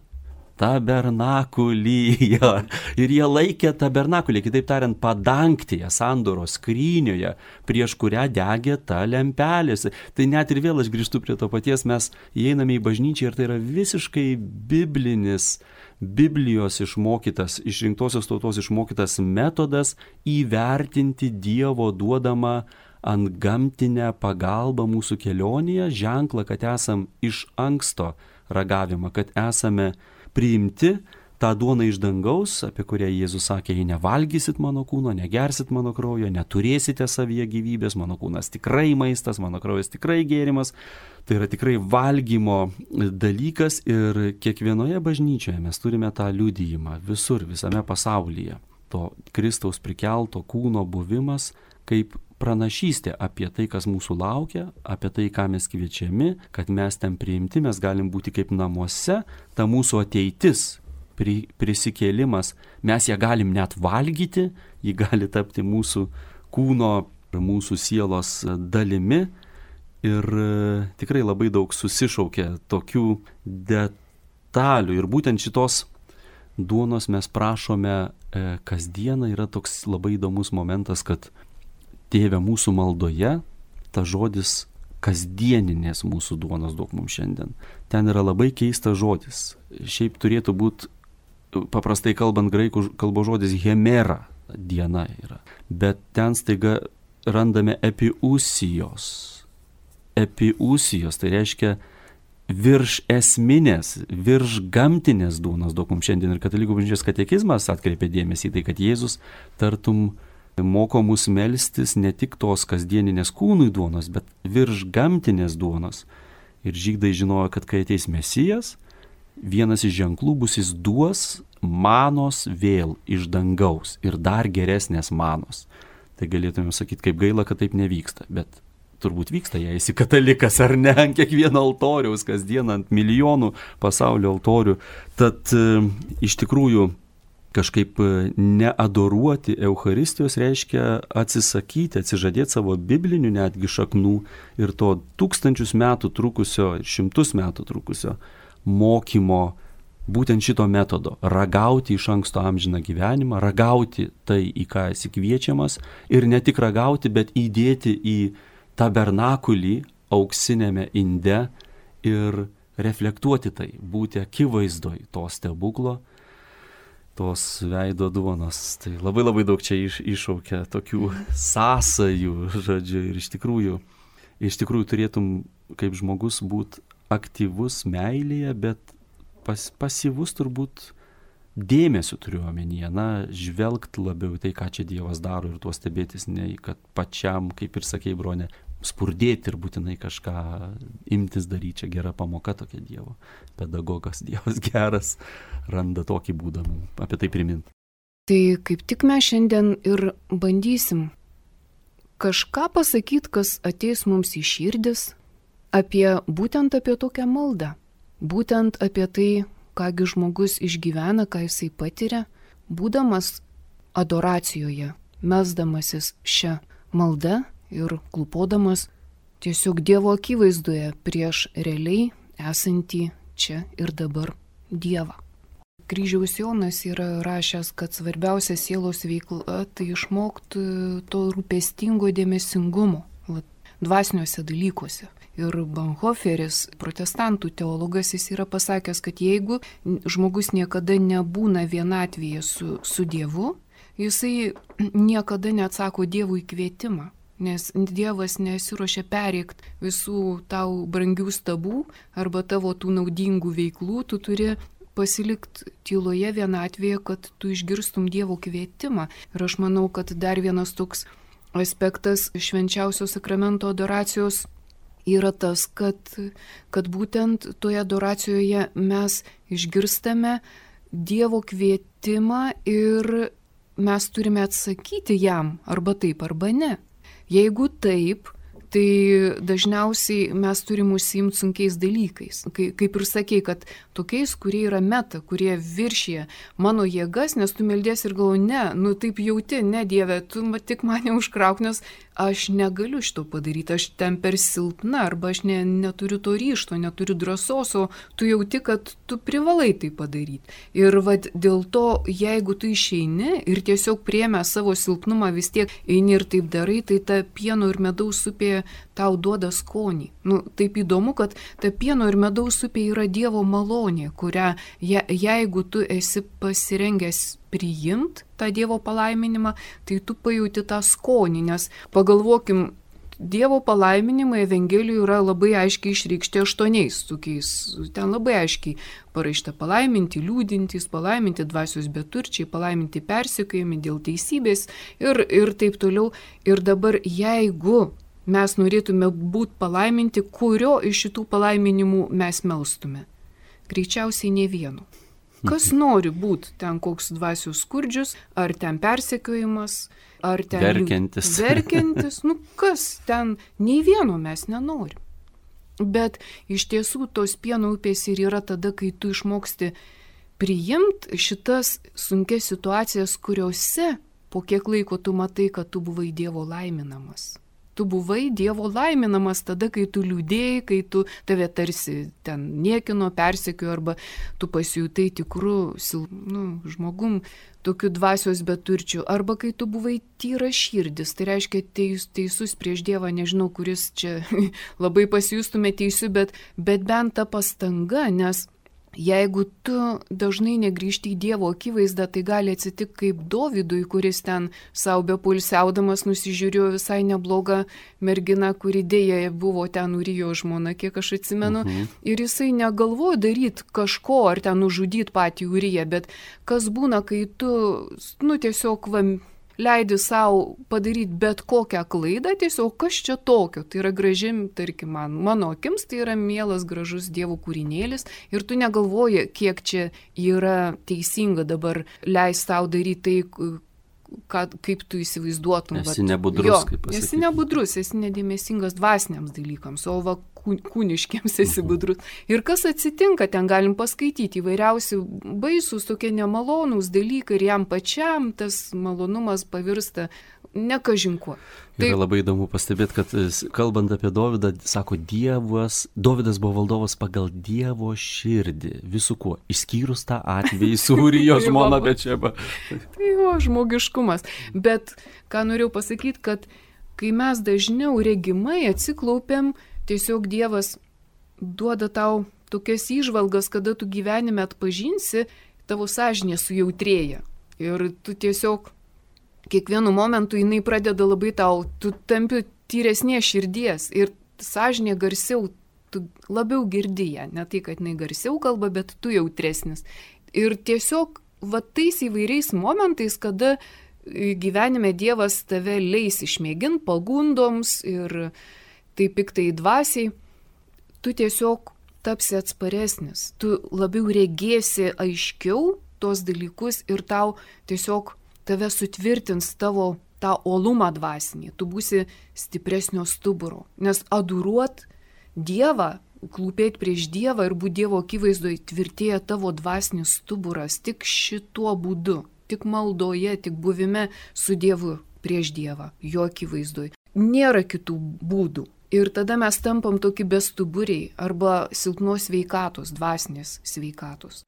B: Tabernakulyje. Ir jie laikė tabernakulį, kitaip tariant, padangtėje, sandoros skrynioje, prieš kurią degė ta lempelės. Tai net ir vėl aš grįžtu prie to paties, mes įeiname į bažnyčią ir tai yra visiškai biblinis, Biblijos išmokytas, išrinktosios tautos išmokytas metodas įvertinti Dievo duodamą antgamtinę pagalbą mūsų kelionėje, ženklą, kad esam iš anksto ragavimą, kad esame priimti tą duoną iš dangaus, apie kurią Jėzus sakė, jei nevalgysit mano kūno, negersit mano kraujo, neturėsite savyje gyvybės, mano kūnas tikrai maistas, mano kraujas tikrai gėrimas. Tai yra tikrai valgymo dalykas ir kiekvienoje bažnyčioje mes turime tą liudijimą visur, visame pasaulyje. To Kristaus prikelto kūno buvimas kaip pranašystė apie tai, kas mūsų laukia, apie tai, ką mes kviečiami, kad mes ten priimti, mes galim būti kaip namuose, ta mūsų ateitis, pri, prisikėlimas, mes ją galim net valgyti, ji gali tapti mūsų kūno ir mūsų sielos dalimi ir tikrai labai daug susišaukia tokių detalių ir būtent šitos duonos mes prašome e, kasdieną. Yra toks labai įdomus momentas, kad Tėve mūsų maldoje, ta žodis kasdieninės mūsų duonos duok mums šiandien. Ten yra labai keistas žodis. Šiaip turėtų būti, paprastai kalbant graikų kalbos žodis hemera, diena yra. Bet ten staiga randame epiusijos. Epiusijos, tai reiškia virš esminės, virš gamtinės duonos duok mums šiandien. Ir Katalikų bažnyčios katekizmas atkreipė dėmesį į tai, kad Jėzus tartum moko mus melstis ne tik tos kasdieninės kūnui duonos, bet virš gamtinės duonos. Ir žydai žinojo, kad kai ateis Mesijas, vienas iš ženklų bus, jis duos manos vėl iš dangaus ir dar geresnės manos. Tai galėtume sakyti, kaip gaila, kad taip nevyksta, bet turbūt vyksta, jei esi katalikas ar ne, ant kiekvieno altoriaus, kasdien ant milijonų pasaulio altorių. Tad e, iš tikrųjų kažkaip neadoruoti Eucharistijos reiškia atsisakyti, atsižadėti savo biblinių netgi šaknų ir to tūkstančius metų trukusio, šimtus metų trukusio mokymo, būtent šito metodo - ragauti iš anksto amžiną gyvenimą, ragauti tai, į ką esi kviečiamas ir ne tik ragauti, bet įdėti į tabernakulį auksinėme inde ir reflektuoti tai, būti akivaizdoj to stebuklo, tos veido duonos. Tai labai labai daug čia iš, iššaukia tokių sąsajų, žodžiu, ir iš tikrųjų, iš tikrųjų turėtum kaip žmogus būti aktyvus meilėje, bet pas, pasyvus turbūt dėmesio turiu omenyje, na, žvelgt labiau tai, ką čia Dievas daro ir tuo stebėtis, ne kad pačiam, kaip ir sakei, brone, spurdėti ir būtinai kažką imtis daryti. Čia gera pamoka tokia Dievo. Pedagogas Dievas geras randa tokį būdą apie tai priminti.
A: Tai kaip tik mes šiandien ir bandysim kažką pasakyti, kas ateis mums į širdis, apie, būtent apie tokią maldą. Būtent apie tai, kągi žmogus išgyvena, ką jisai patiria, būdamas adoracijoje, melsdamasis šią maldą ir klūpodamas tiesiog Dievo akivaizdoje prieš realiai esantį čia ir dabar Dievą. Kryžiaus Jonas yra rašęs, kad svarbiausia sielos veikla tai išmokti to rūpestingo dėmesingumo dvasiniuose dalykuose. Ir Bonhoefferis, protestantų teologas, jis yra pasakęs, kad jeigu žmogus niekada nebūna vienatvėje su, su Dievu, jisai niekada neatsako Dievui kvietimą. Nes Dievas nesiruošia pereikti visų tau brangių stabų arba tavo tų naudingų veiklų, tu turi pasilikti tyloje vienatvėje, kad tu išgirstum Dievo kvietimą. Ir aš manau, kad dar vienas toks aspektas švenčiausio sakramento adoracijos yra tas, kad, kad būtent toje adoracijoje mes išgirstame Dievo kvietimą ir mes turime atsakyti jam arba taip, arba ne. Jeigu taip, tai dažniausiai mes turim užsiimti sunkiais dalykais. Kai, kaip ir sakei, kad tokiais, kurie yra meta, kurie viršyje mano jėgas, nes tu meldies ir galvoji, ne, nu taip jauti, ne Dieve, tu tik mane užkrauk, nes aš negaliu šito padaryti, aš ten per silpna, arba aš ne, neturiu to ryžto, neturiu drąsos, o tu jauti, kad tu privalai tai padaryti. Ir vad dėl to, jeigu tu išeini ir tiesiog priėmę savo silpnumą vis tiek eini ir taip darai, tai ta pieno ir medaus upė tau duoda skonį. Nu, taip įdomu, kad ta pieno ir medaus upė yra Dievo malonė, kurią je, jeigu tu esi pasirengęs priimti tą Dievo palaiminimą, tai tu pajauti tą skonį, nes pagalvokim, Dievo palaiminimai Evangelijoje yra labai aiškiai išreikšti aštuoniais tokiais. Ten labai aiškiai parašyta palaiminti liūdintys, palaiminti dvasios beturčiai, palaiminti persekiojami dėl teisybės ir, ir taip toliau. Ir dabar jeigu mes norėtume būti palaiminti, kurio iš šitų palaiminimų mes melstume? Greičiausiai ne vieno. Kas nori būti ten koks dvasios skurdžius, ar ten persekiojimas, ar ten
B: verkiantis.
A: verkiantis, nu kas ten, nei vieno mes nenorim. Bet iš tiesų tos pieno upės ir yra tada, kai tu išmoksti priimti šitas sunkias situacijas, kuriuose po kiek laiko tu matai, kad tu buvai Dievo laiminamas. Tu buvai Dievo laiminamas tada, kai tu liūdėjai, kai tu tave tarsi ten niekino, persekiojo, arba tu pasijutai tikrų nu, žmogum, tokių dvasios beturčių, arba kai tu buvai tyras širdis, tai reiškia teis, teisus prieš Dievą, nežinau, kuris čia labai pasijustume teisiu, bet, bet bent ta pastanga, nes jeigu tu dažnai negrįžti į Dievo akivaizdą, tai gali atsitikti kaip Dovydui, kuris ten savo bepulsiaudamas nusižiūrėjo visai neblogą merginą, kuri dėja buvo ten Urijo žmona, kiek aš atsimenu. Uh-huh. Ir jisai negalvojo daryti kažko ar ten nužudyti patį Uriją, bet kas būna, kai tu, nu tiesiog va, leidi savo padaryti bet kokią klaidą, tiesiog kas čia tokio, tai yra graži, tarkim, man, mano akims tai yra mielas, gražus Dievo kūrinėlis ir tu negalvoji, kiek čia yra teisinga dabar leisti tau daryti tai, kad, kaip tu įsivaizduotum.
B: Esi nebudrus,
A: jo,
B: kaip pasakyti.
A: Esi nebudrus, esi nedėmesingas dvasiniams dalykams, o va kūniškiams esi budrus. Ir kas atsitinka, ten galim paskaityti įvairiausių baisūs, tokie nemalonūs dalykai ir jam pačiam tas malonumas pavirsta nekažinkuo.
B: Tai yra labai įdomu pastebėti, kad kalbant apie Dovydą, sako, Dievas, Dovydas buvo valdovas pagal Dievo širdį, visų kuo, išskyrus tą atvejį su Urijo žmona Bečeba.
A: Tai jo, žmogiškumas. Bet ką norėjau pasakyti, kad kai mes dažniau regimai atsiklaupiam, tiesiog Dievas duoda tau tokias įžvalgas, kada tu gyvenime atpažinsi, tavo sąžinė sujautrėja. Ir tu tiesiog kiekvienu momentu jinai pradeda labai tau, tu tampi tyresnės širdies ir sąžinė garsiau, tu labiau girdi ją, ne tai, kad jinai garsiau kalba, bet tu jautresnis. Ir tiesiog va tais įvairiais momentais, kada gyvenime Dievas tave leis išmėginti pagundoms ir taip piktai dvasiai, tu tiesiog tapsi atsparesnis, tu labiau regėsi aiškiau tos dalykus ir tau tiesiog tave sutvirtins tavo tą olumą dvasinį, tu būsi stipresnio stuburo. Nes adoruot Dievą, klūpėti prieš Dievą ir būti Dievo akivaizdoje tvirtėja tavo dvasinis stuburas tik šituo būdu, tik maldoje, tik buvime su Dievu prieš Dievą, jo akivaizdoje. Nėra kitų būdų. Ir tada mes tampam tokie bestuburiai arba silpnos sveikatos, dvasinės sveikatos.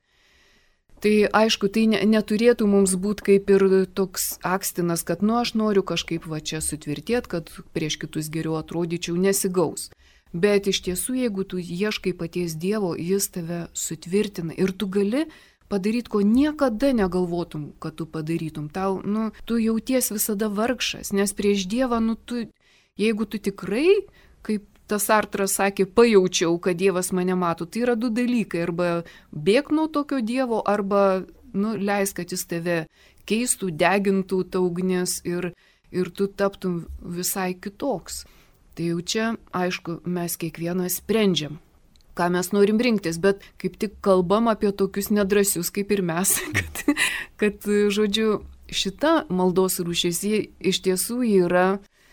A: Tai aišku, tai ne, neturėtų mums būti kaip ir toks akstinas, kad nu aš noriu kažkaip va čia sutvirtėti, kad prieš kitus geriau atrodyčiau, nesigaus. Bet iš tiesų, jeigu tu ieškai paties Dievo, jis tave sutvirtina ir tu gali padaryti, ko niekada negalvotum, kad tu padarytum. Tau, nu, tu jauties visada vargšas, nes prieš Dievą, nu, tu, jeigu tu tikrai, kaip tas Sartras sakė, pajaučiau, kad Dievas mane mato. Tai yra du dalykai. Arba bėk nuo tokio Dievo, arba nu, leis, kad jis tave keistų, degintų ta ugnis ir, ir tu taptum visai kitoks. Tai jau čia, aišku, mes kiekvienas sprendžiam, ką mes norim rinktis, bet kaip tik kalbam apie tokius nedrasius kaip ir mes, kad, kad žodžiu, šita maldos rūšis iš tiesų yra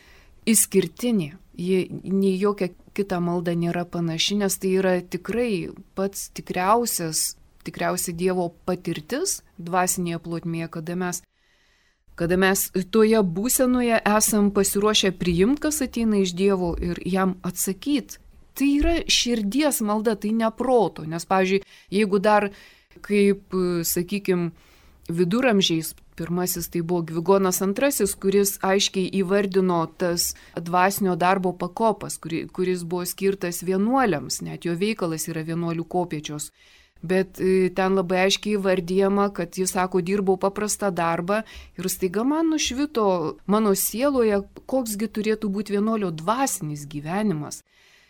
A: išskirtinė. Ji nei jokia kita malda nėra panaši, nes tai yra tikrai pats tikriausias, tikriausiai Dievo patirtis dvasinėje plotmėje, kada mes, kada mes toje būsenoje esam pasiruošę priimti, kas ateina iš Dievo ir jam atsakyti. Tai yra širdies malda, tai ne proto, nes, pavyzdžiui, jeigu dar, kaip, sakykime, viduramžiais, pirmasis tai buvo Gvigonas antrasis, kuris aiškiai įvardino tas dvasinio darbo pakopas, kuri, kuris buvo skirtas vienuoliams, net jo veikalas yra vienuolių kopėčios. Bet ten labai aiškiai įvardyjama, kad jis sako, dirbau paprastą darbą ir staiga man nušvito mano sieloje, koksgi turėtų būti vienuolio dvasinis gyvenimas.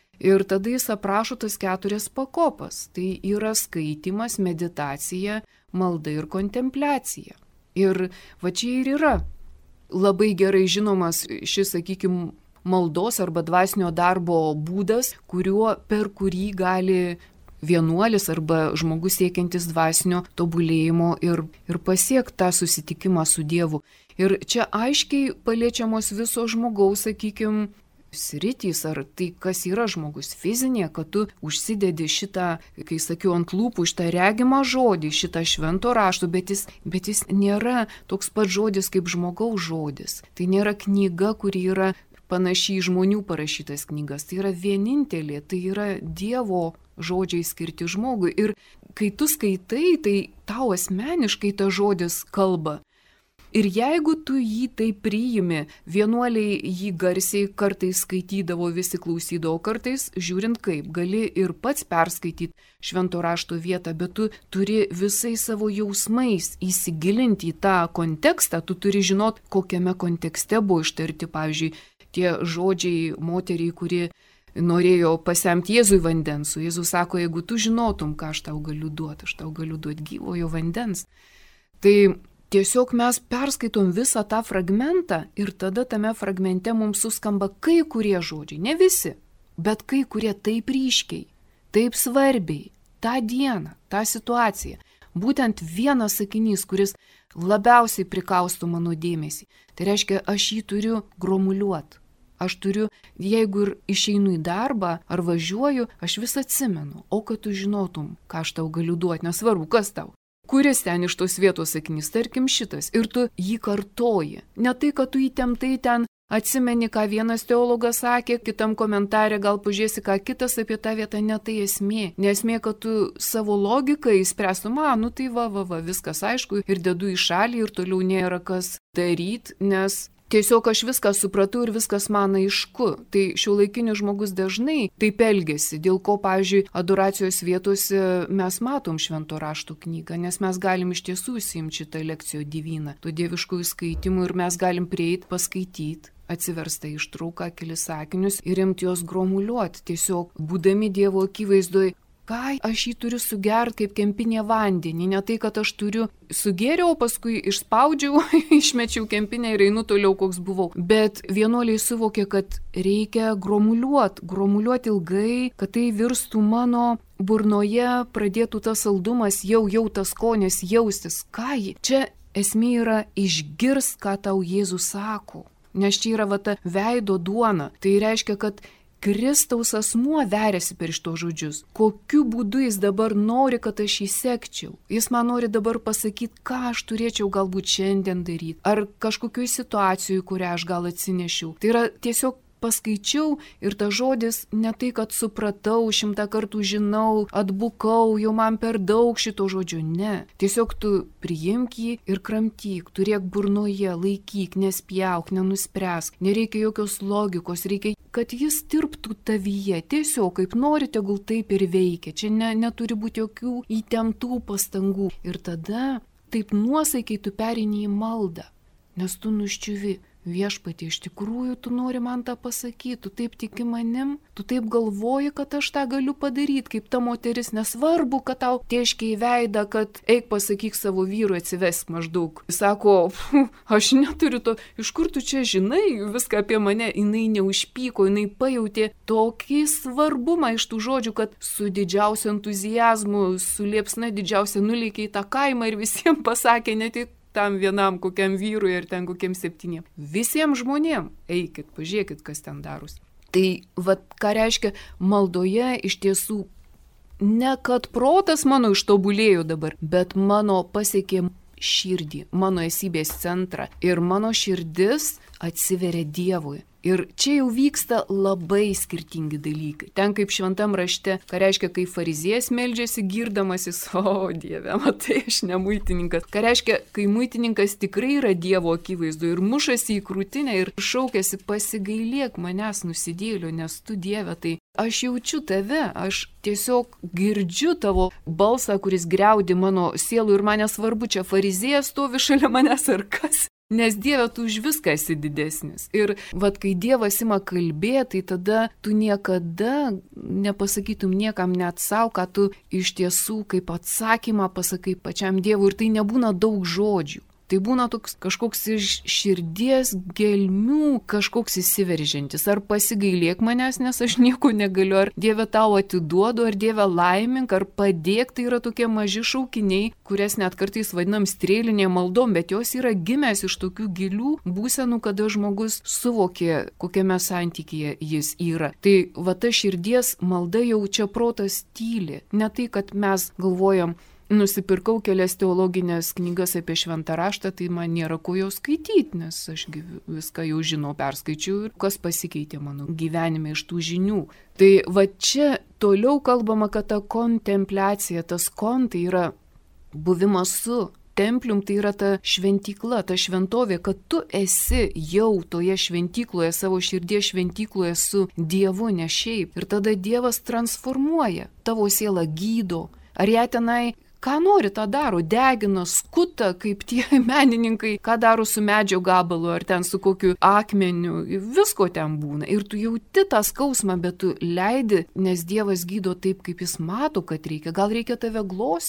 A: Ir tada jis aprašo tas keturias pakopas. Tai yra skaitimas, meditacija, malda ir kontempliacija. Ir va čia ir yra labai gerai žinomas šis, sakykime, maldos arba dvasinio darbo būdas, kuriuo, per kurį gali vienuolis arba žmogus siekiantis dvasinio tobulėjimo ir, ir pasiekti tą susitikimą su Dievu. Ir čia aiškiai paliečiamos viso žmogaus, sakykime, sritys, ar tai kas yra žmogus fizinė, kad tu užsidedi šitą, kai sakiau, ant lūpų šitą regimą žodį, šitą švento rašto, bet jis, bet jis nėra toks pat žodis kaip žmogaus žodis. Tai nėra knyga, kuri yra panašiai žmonių parašytas knygas. Tai yra vienintelė, tai yra Dievo žodžiai skirti žmogui. Ir kai tu skaitai, tai tau asmeniškai ta žodis kalba. Ir jeigu tu jį tai priimi, vienuoliai jį garsiai kartais skaitydavo, visi klausydavo, kartais žiūrint kaip, gali ir pats perskaityti švento rašto vietą, bet tu turi visais savo jausmais įsigilinti į tą kontekstą, tu turi žinot, kokiame kontekste buvo ištarti, pavyzdžiui, tie žodžiai moteriai, kuri norėjo pasemti Jėzui vandens. Jėzus sako, jeigu tu žinotum, ką aš tau galiu duoti, aš tau galiu duoti gyvojo vandens. Tai tiesiog mes perskaitom visą tą fragmentą ir tada tame fragmente mums suskamba kai kurie žodžiai, ne visi, bet kai kurie taip ryškiai, taip svarbiai, tą dieną, tą situaciją. Būtent vienas sakinys, kuris labiausiai prikausto mano dėmesį. Tai reiškia, aš jį turiu gromuliuoti. Aš turiu, jeigu ir išeinu į darbą ar važiuoju, aš vis atsimenu, o kad tu žinotum, ką aš tau galiu duoti, nesvarbu, kas tau. Kuris ten iš tos vietos sakinys, tarkim šitas, ir tu jį kartoji. Ne tai, kad tu įtemptai ten atsimeni, ką vienas teologas sakė, kitam komentarė gal pažiūrėsi, ką kitas apie tą vietą, ne tai esmė. Nesmė, kad tu savo logiką įspręstum, a, nu tai va, va, va, viskas aišku, ir dedu į šalį ir toliau nėra kas daryti, nes tiesiog aš viską supratau ir viskas man aišku. Tai šiuolaikinis žmogus dažnai taip elgiasi, dėl ko, pavyzdžiui, adoracijos vietose mes matom švento rašto knygą, nes mes galim iš tiesų įsiimti šitą lekcijo diviną, to dieviškųjų skaitimų ir mes galim prieiti, paskaityti, atsiverstą ištrauką, kelis sakinius ir imti juos gromuliuoti, tiesiog būdami Dievo akivaizdoj. Ką aš jį turiu sugerti kaip kempinė vandenį, ne tai, kad aš turiu sugėriau, paskui išspaudžiau, išmečiau kempinę ir einu toliau, koks buvau. Bet vienuoliai suvokė, kad reikia gromuliuoti, gromuliuoti ilgai, kad tai virstų mano burnoje, pradėtų tas saldumas, jau jau tas skonis jaustis. Ką jį? Čia esmė yra išgirst, ką tau Jėzus sako, nes čia yra va ta veido duona. Tai reiškia, kad Kristaus asmuo veriasi per šitos žodžius. Kokiu būdu jis dabar nori, kad aš jį sekčiau? Jis man nori dabar pasakyti, ką aš turėčiau galbūt šiandien daryti. Ar kažkokioj situacijoje, kurią aš gal atsinešiau. Tai yra tiesiog paskaičiau ir ta žodis ne tai, kad supratau, šimtą kartų žinau, atbukau, jau man per daug šito žodžio. Ne. Tiesiog tu priimk jį ir kramtyk, turėk burnoje, laikyk, nespjauk, nenuspręsk. Nereikia jokios logikos, reikia, kad jis tirptų tavyje. Tiesiog kaip nori, tegul taip ir veikia. Čia ne, neturi būti jokių įtemptų pastangų. Ir tada taip nuosaikiai tu pereini į maldą, nes tu nuščiuvi. Viešpatie, iš tikrųjų, tu nori man tą pasakyti, tu taip tiki manim, tu taip galvoji, kad aš tą galiu padaryti, kaip ta moteris, nesvarbu, kad tau tieškiai į veidą, kad eik pasakyk savo vyrui, atsivesk maždaug. Jis sako, aš neturiu to, iš kur tu čia žinai viską apie mane, jinai neužpyko, jinai pajautė tokį svarbumą iš tų žodžių, kad su didžiausiu entuzijazmu, su liepsna didžiausia nulėkė į tą kaimą ir visiems pasakė, ne tik tam vienam kokiam vyrui ir ten kokiam septyniem. Visiems žmonėm eikit, pažiūrėkit, kas ten daros. Tai vat ką reiškia maldoje iš tiesų ne kad protas mano ištobulėjo dabar, bet mano pasiekė širdį, mano esybės centrą ir mano širdis atsiveria Dievui. Ir čia jau vyksta labai skirtingi dalykai. Ten kaip šventam rašte, ką reiškia, kai fariziejus meldžiasi girdamasis, o Dieve, matai, aš ne muitininkas. Ką reiškia, kai muitininkas tikrai yra Dievo akivaizdu ir mušasi į krūtinę ir šaukiasi, pasigailėk manęs nusidėlio, nes tu Dieve, tai aš jaučiu tave, aš tiesiog girdžiu tavo balsą, kuris griaudi mano sielų ir man nesvarbu, čia fariziejus stovi šalia manęs ar kas. Nes Dieve, tu už viską esi didesnis. Ir vat, kai Dievas ima kalbėti, tai tada tu niekada nepasakytum niekam net savo, ką tu iš tiesų kaip atsakymą pasakai pačiam Dievui. Ir tai nebūna daug žodžių. Tai būna toks kažkoks iš širdies gelmių, kažkoks įsiveržiantis. Ar pasigailėk manęs, nes aš nieko negaliu, ar Dieve tau atiduodu, ar Dieve laimink, ar padėk. Tai yra tokie maži šaukiniai, kurias net kartais vadinam strėlinė maldom, bet jos yra gimęs iš tokių gilių būsenų, kada žmogus suvokė, kokiame santykyje jis yra. Tai va ta širdies malda jau čia protas tyli. Ne tai, kad mes galvojam, nusipirkau kelias teologinės knygas apie šventą raštą, tai man nėra ko jau skaityti, nes aš viską jau žinau, perskaičiau ir kas pasikeitė mano gyvenime iš tų žinių. Tai va čia toliau kalbama, kad ta kontempliacija, tas kon, tai yra buvimas su. Templium tai yra ta šventykla, ta šventovė, kad tu esi jau toje šventykloje, savo širdies šventykloje su Dievu, ne šiaip. Ir tada Dievas transformuoja, tavo sielą gydo. Ar ją tenai ką nori, tą daro, degina, skuta, kaip tie menininkai, ką daro su medžio gabalu ar ten su kokiu akmeniu, visko ten būna. Ir tu jauti tą skausmą, bet tu leidi, nes Dievas gydo taip, kaip jis mato, kad reikia. Gal reikia tave glostyti,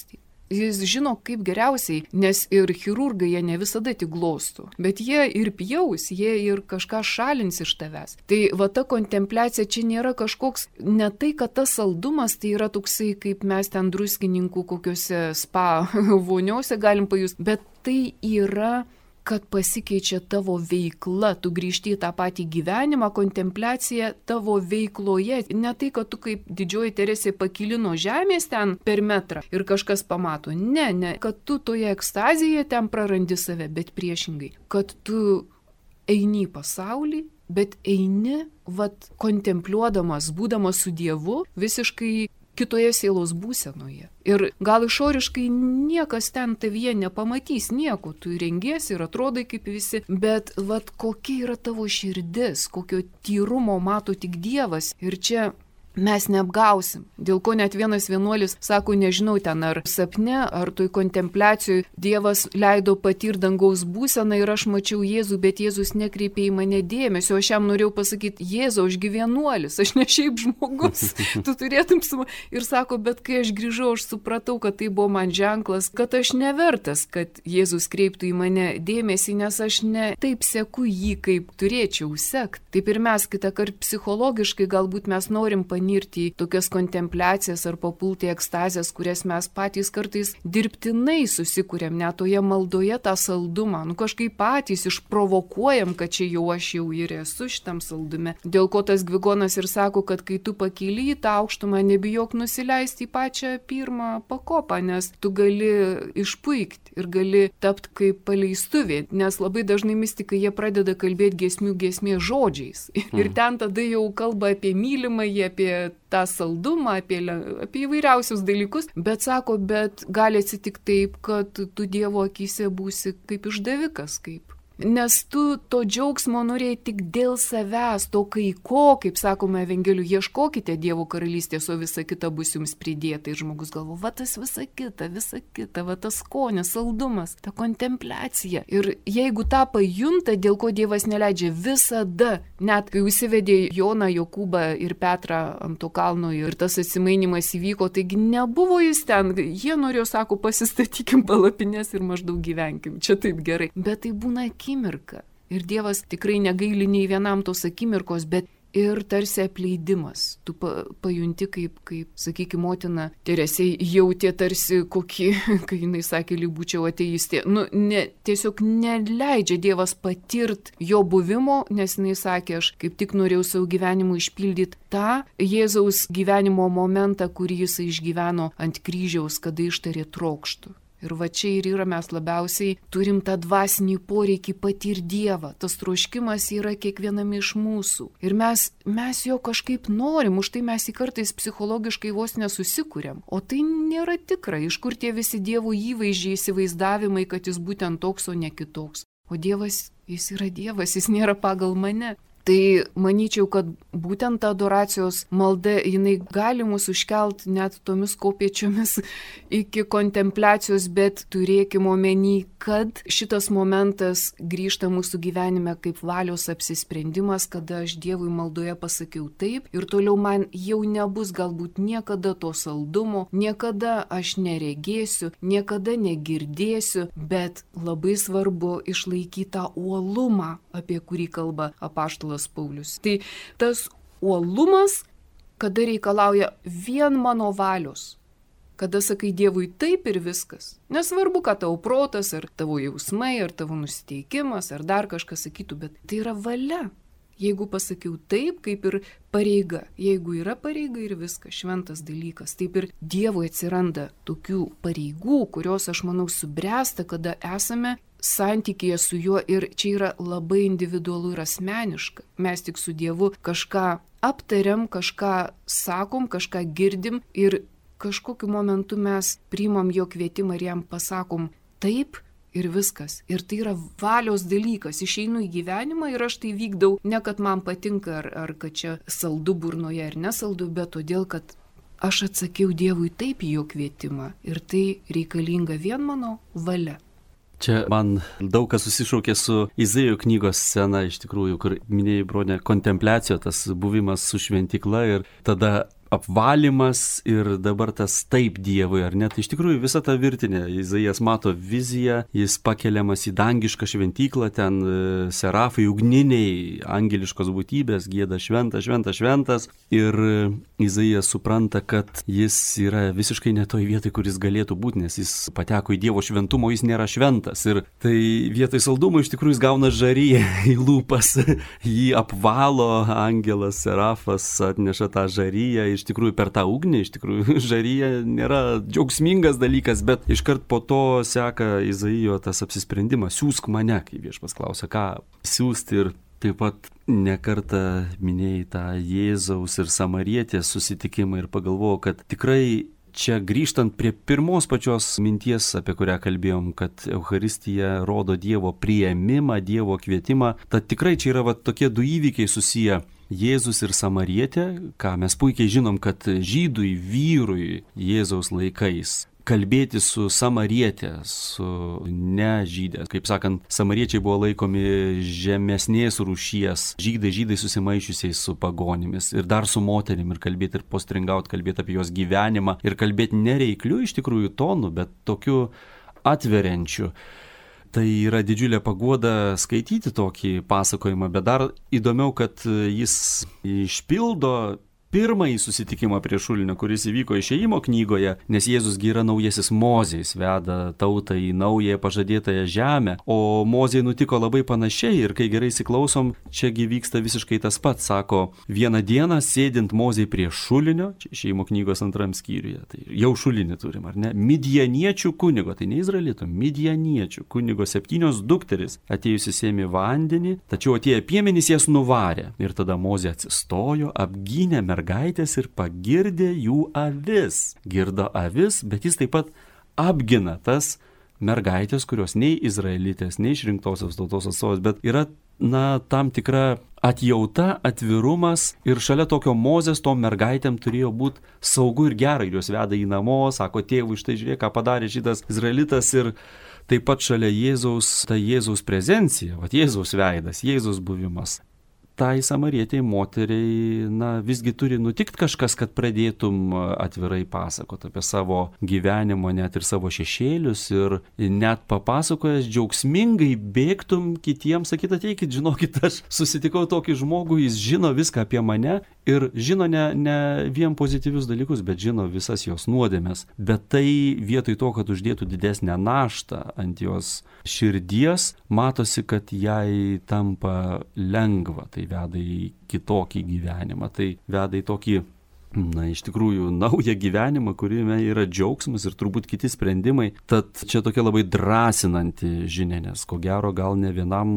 A: Jis žino, kaip geriausiai, nes ir chirurgai jie ne visada tik glostų, bet jie ir pjaus, jie ir kažką šalins iš tavęs. Tai va ta kontempliacija čia nėra kažkoks, ne tai, kad tas saldumas, tai yra toksai, kaip mes ten druskininkų kokiuose spa voniuose galim pajusti, bet tai yra, kad pasikeičia tavo veikla, tu grįžti į tą patį gyvenimą, kontempliacija tavo veikloje. Ne tai, kad tu kaip didžioji Teresė pakili nuo žemės ten per metrą ir kažkas pamato. Ne, ne, kad tu toje ekstazėje ten prarandi save, bet priešingai. Kad tu eini į pasaulį, bet eini, vat, kontempliuodamas, būdamas su Dievu, visiškai kitoje sielos būsenoje. Ir gal išoriškai niekas ten tavyje nepamatys nieko, tu rengiesi ir atrodai kaip visi, bet vat kokia yra tavo širdis, kokio tyrumo mato tik Dievas. Ir čia mes neapgausim. Dėl ko net vienas vienuolis sako, nežinau ten ar sapne, ar toj kontempliacijoj Dievas leido patirti dangaus būseną ir aš mačiau Jėzų, bet Jėzus nekreipė į mane dėmesio. Aš jam norėjau pasakyti, Jėzau, aš gi vienuolis, aš ne šiaip žmogus, tu turėtum su manimi. Ir sako, bet kai aš grįžau, aš supratau, kad tai buvo man ženklas, kad aš nevertas, kad Jėzus kreiptų į mane dėmesį, nes aš ne taip seku jį, kaip turėčiau sekti. Taip ir mes kitą kartą psichologiškai galbūt mes norim panirti į tokias kontempliacijas ar papulti ekstazijas, kurias mes patys kartais dirbtinai susikūrėm, net toje maldoje tą saldumą. Nu kažkaip patys išprovokuojam, kad čia jau aš jau ir esu šitam saldume. Dėl ko tas Gvigonas ir sako, kad kai tu pakyli į tą aukštumą, nebijok nusileisti į pačią pirmą pakopą, nes tu gali išpuikti ir gali tapti kaip paleistuvė, nes labai dažnai mystikai jie pradeda kalbėti giesmių giesmės žodžiais. Ir ten tada jau kalba apie mylimąjį, apie tą saldumą, apie, apie įvairiausius dalykus, bet sako, bet gali atsitikti taip, kad tu Dievo akyse būsi kaip išdavikas, kaip. Nes tu to džiaugsmo norėjai tik dėl savęs, to kai ko, kaip sakome Evangelijų, ieškokite Dievo karalystės, o visa kita bus jums pridėta. Ir žmogus galvo, va tas visa kita, visa kita, va tas skonis, saldumas, ta kontempliacija. Ir jeigu tą pajunta, dėl ko Dievas neleidžia visada, net kai užsivedė Joną, Jokūbą ir Petrą ant to kalno ir tas atsimainimas įvyko, taigi nebuvo jis ten, jie norėjo, sako, pasistatykim palapines ir maždaug gyvenkim, čia taip gerai. Bet tai būna akimirka. Ir Dievas tikrai negaili nei vienam tos akimirkos, bet ir tarsi apleidimas. Tu pa, pajunti, kaip, kaip, sakykime, motina Teresė jautė tarsi kokį, kai jinai sakė, lyg būčiau ateistė. Nu, ne, tiesiog neleidžia Dievas patirt jo buvimo, nes jinai sakė, aš kaip tik norėjau savo gyvenimu išpildyti tą Jėzaus gyvenimo momentą, kurį jis išgyveno ant kryžiaus, kada ištarė trokštų. Ir va čia ir yra, mes labiausiai turim tą dvasinį poreikį patirti Dievą. Tas troškimas yra kiekviename iš mūsų. Ir mes, mes jo kažkaip norim, už tai mes jį kartais psichologiškai vos nesusikūrėm. O tai nėra tikra, iš kur tie visi Dievo įvaizdžiai, įsivaizdavimai, kad jis būtent toks, o ne kitoks. O Dievas, jis yra Dievas, jis nėra pagal mane. Tai manyčiau, kad būtent ta adoracijos malda, jinai gali mus užkelt net tomis kopėčiomis iki kontempliacijos, bet turėkime omeny, kad šitas momentas grįžta mūsų gyvenime kaip valios apsisprendimas, kada aš Dievui maldoje pasakiau taip ir toliau man jau nebus galbūt niekada to saldumo, niekada aš neregėsiu, niekada negirdėsiu, bet labai svarbu išlaikyti tą uolumą, apie kurį kalba apaštalas Paulius. Tai tas uolumas, kada reikalauja vien mano valios, kada sakai Dievui taip ir viskas. Nesvarbu, kad tavo protas, ar tavo jausmai, ar tavo nusiteikimas, ar dar kažkas sakytų, bet tai yra valia. Jeigu pasakiau taip, kaip ir pareiga, jeigu yra pareiga ir viskas, šventas dalykas, taip ir Dievui atsiranda tokių pareigų, kurios, aš manau, subręsta, kada esame santykėje su juo ir čia yra labai individualu ir asmeniška. Mes tik su Dievu kažką aptariam, kažką sakom, kažką girdim ir kažkokiu momentu mes priimam jo kvietimą ir jam pasakom taip ir viskas. Ir tai yra valios dalykas. Išeinu į gyvenimą ir aš tai vykdau ne kad man patinka ar, ar kad čia saldu burnoje ar nesaldu, bet todėl, kad aš atsakiau Dievui taip į jo kvietimą ir tai reikalinga vien mano valia.
B: Čia man daug kas susišaukė su Izaijo knygos scena, iš tikrųjų, kur minėjai, Bronė, kontempliacija, tas buvimas su šventykla ir tada apvalymas ir dabar tas taip Dievui, ar ne? Tai iš tikrųjų visa ta virtinė, Izaijas mato viziją, jis pakeliamas į dangišką šventyklą, ten serafai, ugniniai, angeliškos būtybės, gieda šventas, šventas, šventas ir Izaijas supranta, kad jis yra visiškai ne toj vietoj, kur jis galėtų būti, nes jis pateko į Dievo šventumą, jis nėra šventas ir tai vietoj saldumo iš tikrųjų jis gauna žaryją į lūpas, jį apvalo angelas, serafas atneša tą žaryją, iš tikrųjų per tą ugnį, iš tikrųjų žaryja nėra džiaugsmingas dalykas, bet iškart po to seka Izaijo tas apsisprendimas, siųsk mane, kai Viešpats klausia, ką siųsti ir taip pat nekartą minėjai tą Jėzaus ir Samarietės susitikimą ir pagalvojau, kad tikrai čia grįžtant prie pirmos pačios minties, apie kurią kalbėjom, kad Eucharistija rodo Dievo priėmimą, Dievo kvietimą, tad tikrai čia yra va, tokie du įvykiai susiję. Jėzus ir Samarietė, ką mes puikiai žinom, kad žydui, vyrui Jėzaus laikais kalbėti su Samarietė, su ne žydė. Kaip sakant, samariečiai buvo laikomi žemesnės rūšies, žydai, žydai susimaišiusiais su pagonimis ir dar su moterim ir kalbėti ir postringaut, kalbėti apie jos gyvenimą ir kalbėti nereikliu iš tikrųjų tonu, bet tokiu atveriančiu. Tai yra didžiulė paguoda skaityti tokį pasakojimą, bet dar įdomiau, kad jis išpildo pirmąjį susitikimą prie šulinio, kuris įvyko Išėjimo knygoje, nes Jėzus gi yra naujasis Mozė, jis veda tautą į naują pažadėtąją žemę, o Mozei nutiko labai panašiai ir kai gerai įsiklausom, čiagi vyksta visiškai tas pats, sako, vieną dieną sėdint Mozei prie šulinio, čia Išėjimo knygos antram skyriuje, tai jau šulinį turim, ar ne, midjaniečių kunigo, tai ne izraelitų, midjaniečių kunigo septynios dukteris atėjusi sėmė vandenį, tačiau atėję piemenys jas nuvarė ir tada Mozė atsistojo, apgynė mergaitės ir pagirdė jų avis. Girdo avis, bet jis taip pat apgina tas mergaitės, kurios nei izraelitės, nei išrinktosios tautos atstovas, bet yra, na, tam tikra atjauta, atvirumas ir šalia tokio Mozės tom mergaitėm turėjo būti saugu ir gera ir jos veda į namo, sako tėvui, štai žiūrėk, ką padarė šitas izraelitas ir taip pat šalia Jėzaus, ta Jėzaus prezencija, vat Jėzaus veidas, Jėzaus buvimas. Tai samarietei moteriai, na, visgi turi nutikti kažkas, kad pradėtum atvirai pasakoti apie savo gyvenimo, net ir savo šešėlius ir net papasakojęs džiaugsmingai bėgtum kitiems, sakyt, ateikit, žinokit, aš susitikau tokį žmogų, jis žino viską apie mane ir žino ne, ne vien pozityvius dalykus, bet žino visas jos nuodėmes. Bet tai vietoj to, kad uždėtų didesnę naštą ant jos širdies, matosi, kad jai tampa lengva. Tai veda į kitokį gyvenimą, tai veda į tokį, na, iš tikrųjų naują gyvenimą, kuriame yra džiaugsmas ir turbūt kiti sprendimai. Tad čia tokia labai drąsinanti žinia, nes ko gero gal ne vienam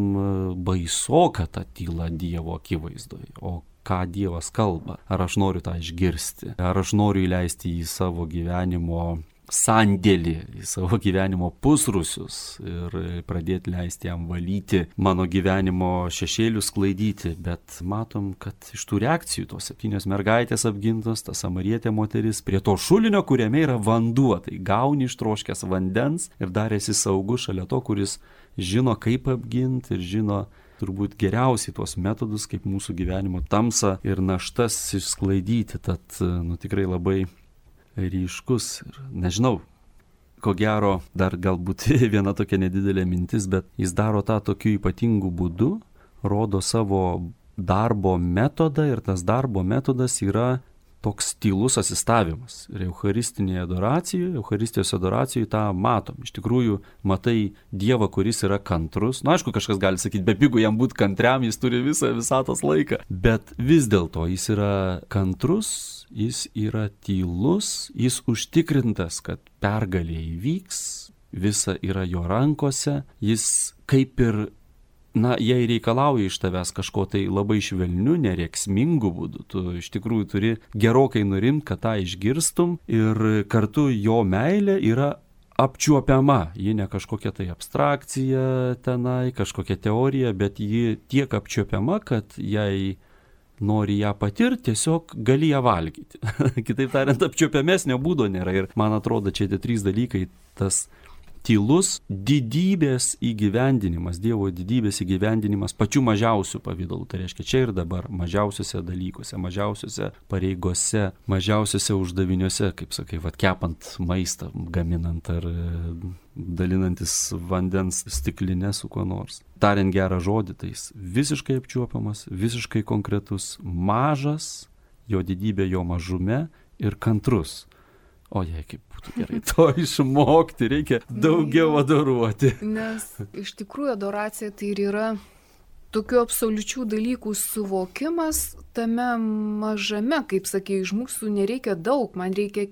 B: baisoka ta tyla Dievo akivaizdoje, o ką Dievas kalba. Ar aš noriu tą išgirsti, ar aš noriu įleisti į savo gyvenimo sandėlį, į savo gyvenimo pusrusius ir pradėti leisti jam valyti mano gyvenimo šešėlius, sklaidyti. Bet matom, kad iš tų reakcijų tos septynios mergaitės apgintos, ta samarietė moteris prie to šulinio, kuriame yra vanduo, tai gauni ištroškęs vandens ir dar esi saugus šalia to, kuris žino, kaip apginti ir žino turbūt geriausiai tuos metodus, kaip mūsų gyvenimo tamsą ir naštas išsklaidyti. Tad, nu, tikrai labai ryškus ir nežinau, ko gero dar galbūt viena tokia nedidelė mintis, bet jis daro tą tokiu ypatingu būdu, rodo savo darbo metodą ir tas darbo metodas yra toks tylus asistavimas. Ir eucharistinėje adoracijoje, eucharistijos adoracijoje tą matom. Iš tikrųjų, matai Dievą, kuris yra kantrus. Na, aišku, kažkas gali sakyti, be pigų jam būti kantriam, jis turi visą visatos laiką. Bet vis dėlto jis yra kantrus, jis yra tylus, jis užtikrintas, kad pergalė įvyks, visa yra jo rankose, jis kaip ir, na, jei reikalauja iš tavęs kažko tai labai švelniu, nerėksmingu būdu, tu iš tikrųjų turi gerokai nurimti, kad tą išgirstum ir kartu jo meilė yra apčiuopiama, ji ne kažkokia tai abstrakcija tenai, kažkokia teorija, bet ji tiek apčiuopiama, kad jei nori ją patirti, tiesiog gali ją valgyti. Kitaip tariant, apčiuopiamesnio būdo nėra ir man atrodo, čia tie trys dalykai, tas tylus didybės įgyvendinimas, Dievo didybės įgyvendinimas pačiu mažiausiu pavydalu. Tai reiškia čia ir dabar, mažiausiuose dalykuose, mažiausiuose pareigose, mažiausiuose uždaviniuose, kaip sakai, vat kepant maistą, gaminant ar dalinantis vandens stiklinę su kuo nors. Tariant gerą žodį, tai jis visiškai apčiuopiamas, visiškai konkretus, mažas, jo didybė jo mažume ir kantrus. O jei kaip būtų gerai to išmokti, reikia daugiau adoruoti.
A: Nes iš tikrųjų adoracija tai ir yra tokių absoliučių dalykų suvokimas tame mažame, kaip sakė, iš mūsų nereikia daug, man reikia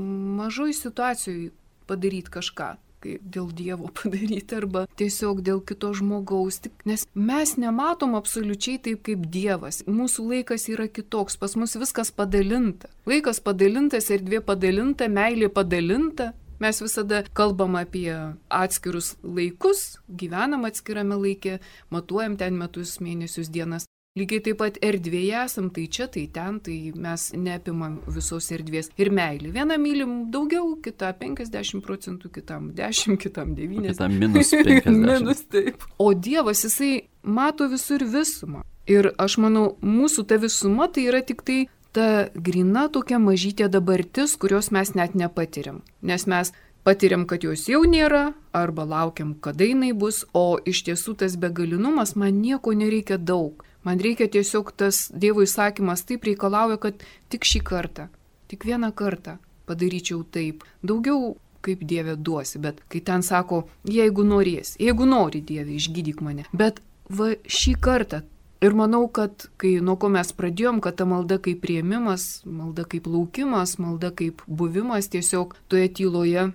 A: mažoj situacijoj padaryti kažką. Dėl Dievo padaryti arba tiesiog dėl kito žmogaus. Nes mes nematom absoliučiai taip kaip Dievas. Mūsų laikas yra kitoks, pas mus viskas padalinta. Laikas padalintas, erdvė padalinta, meilė padalinta. Mes visada kalbam apie atskirus laikus, gyvenam atskirame laike, matuojam ten metus, mėnesius, dienas. Lygiai taip pat erdvėje esam, tai čia, tai ten, tai mes neapimam visos erdvės. Ir meilė. Vieną mylim daugiau, kitą penkiasdešimt procentų, kitam dešimt, kitam devyniasdešimt.
B: Kitam minus penkiasdešimt.
A: Minus taip. O Dievas, jisai mato visur visumą. Ir aš manau, mūsų ta visuma tai yra tik tai ta grina tokia mažytė dabartis, kurios mes net nepatiriam. Nes mes patiriam, kad jos jau nėra, arba laukiam, kada jinai bus, o iš tiesų tas begalinumas, man nieko nereikia daug. Man reikia tiesiog tas Dievo įsakymas taip reikalauja, kad tik šį kartą, tik vieną kartą padaryčiau taip. Daugiau kaip Dieve duosi, bet kai ten sako, jeigu norės, jeigu nori Dieve, išgydyk mane. Bet va šį kartą. Ir manau, kad kai nuo ko mes pradėjom, kad ta malda kaip priėmimas, malda kaip laukimas, malda kaip buvimas tiesiog toje tyloje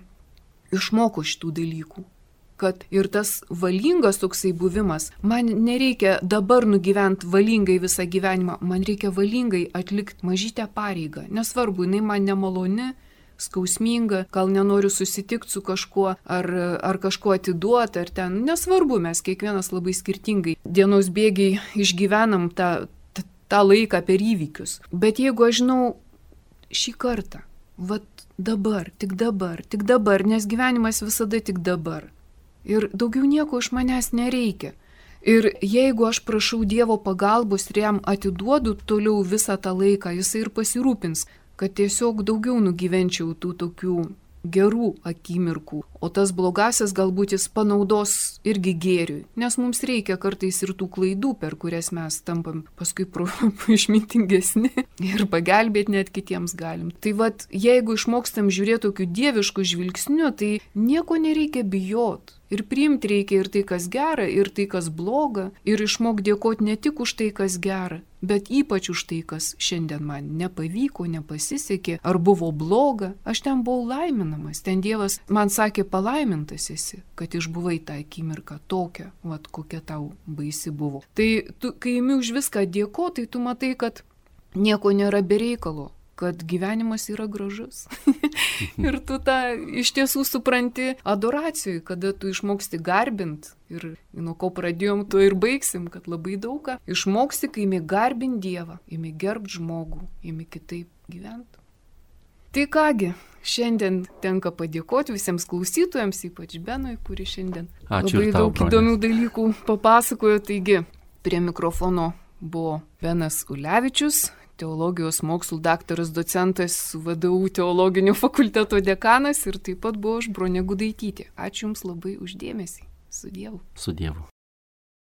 A: išmoko šitų dalykų. Kad ir tas valingas toksai buvimas, man nereikia dabar nugyventi valingai visą gyvenimą, man reikia valingai atlikti mažytę pareigą. Nesvarbu, jinai man nemaloni, skausminga, gal nenoriu susitikti su kažkuo, ar, ar kažkuo atiduoti, ar ten, nesvarbu, mes kiekvienas labai skirtingai dienos bėgiai išgyvenam tą, tą, tą laiką per įvykius. Bet jeigu aš žinau šį kartą, vat dabar, tik dabar, tik dabar, nes gyvenimas visada tik dabar. Ir daugiau nieko iš manęs nereikia. Ir jeigu aš prašau Dievo pagalbos ir jam atiduodu toliau visą tą laiką, jisai ir pasirūpins, kad tiesiog daugiau nugyvenčiau tų tokių gerų akimirkų. O tas blogasis galbūt jis panaudos irgi gėriui. Nes mums reikia kartais ir tų klaidų, per kurias mes tampam paskui išmintingesni ir pagelbėti net kitiems galim. Tai vat, jeigu išmokstam žiūrėti tokiu dievišku žvilgsniu, tai nieko nereikia bijot. Ir priimti reikia ir tai, kas gera, ir tai, kas bloga. Ir išmok dėkoti ne tik už tai, kas gera, bet ypač už tai, kas šiandien man nepavyko, nepasisekė, ar buvo bloga. Aš ten buvau laiminamas. Ten Dievas man sakė, palaimintas esi, kad išbuvai tą akimirką tokią, vat kokia tau baisi buvo. Tai tu, kai imi už viską dėkoti, tai tu matai, kad nieko nėra be reikalo, kad gyvenimas yra gražus. Ir tu tą iš tiesų supranti adoracijoj, kada tu išmoksti garbint. Ir nuo ko pradėjom, tu ir baigsim, kad labai daug ką išmoksti, kai imi garbint Dievą, imi gerbt žmogų, imi kitaip gyventi. Tai kągi, šiandien tenka padėkoti visiems klausytojams, ypač Benui, kuris šiandien
B: Ačiū
A: labai
B: tau,
A: daug
B: broli.
A: Įdomių dalykų papasakojo. Taigi, prie mikrofono buvo Benas Ulevičius, teologijos mokslų daktaras, docentas, V D U teologinio fakulteto dekanas ir taip pat buvo aš Bronė Gudaitytė. Ačiū Jums labai už dėmesį. Su Dievu.
B: Su Dievu.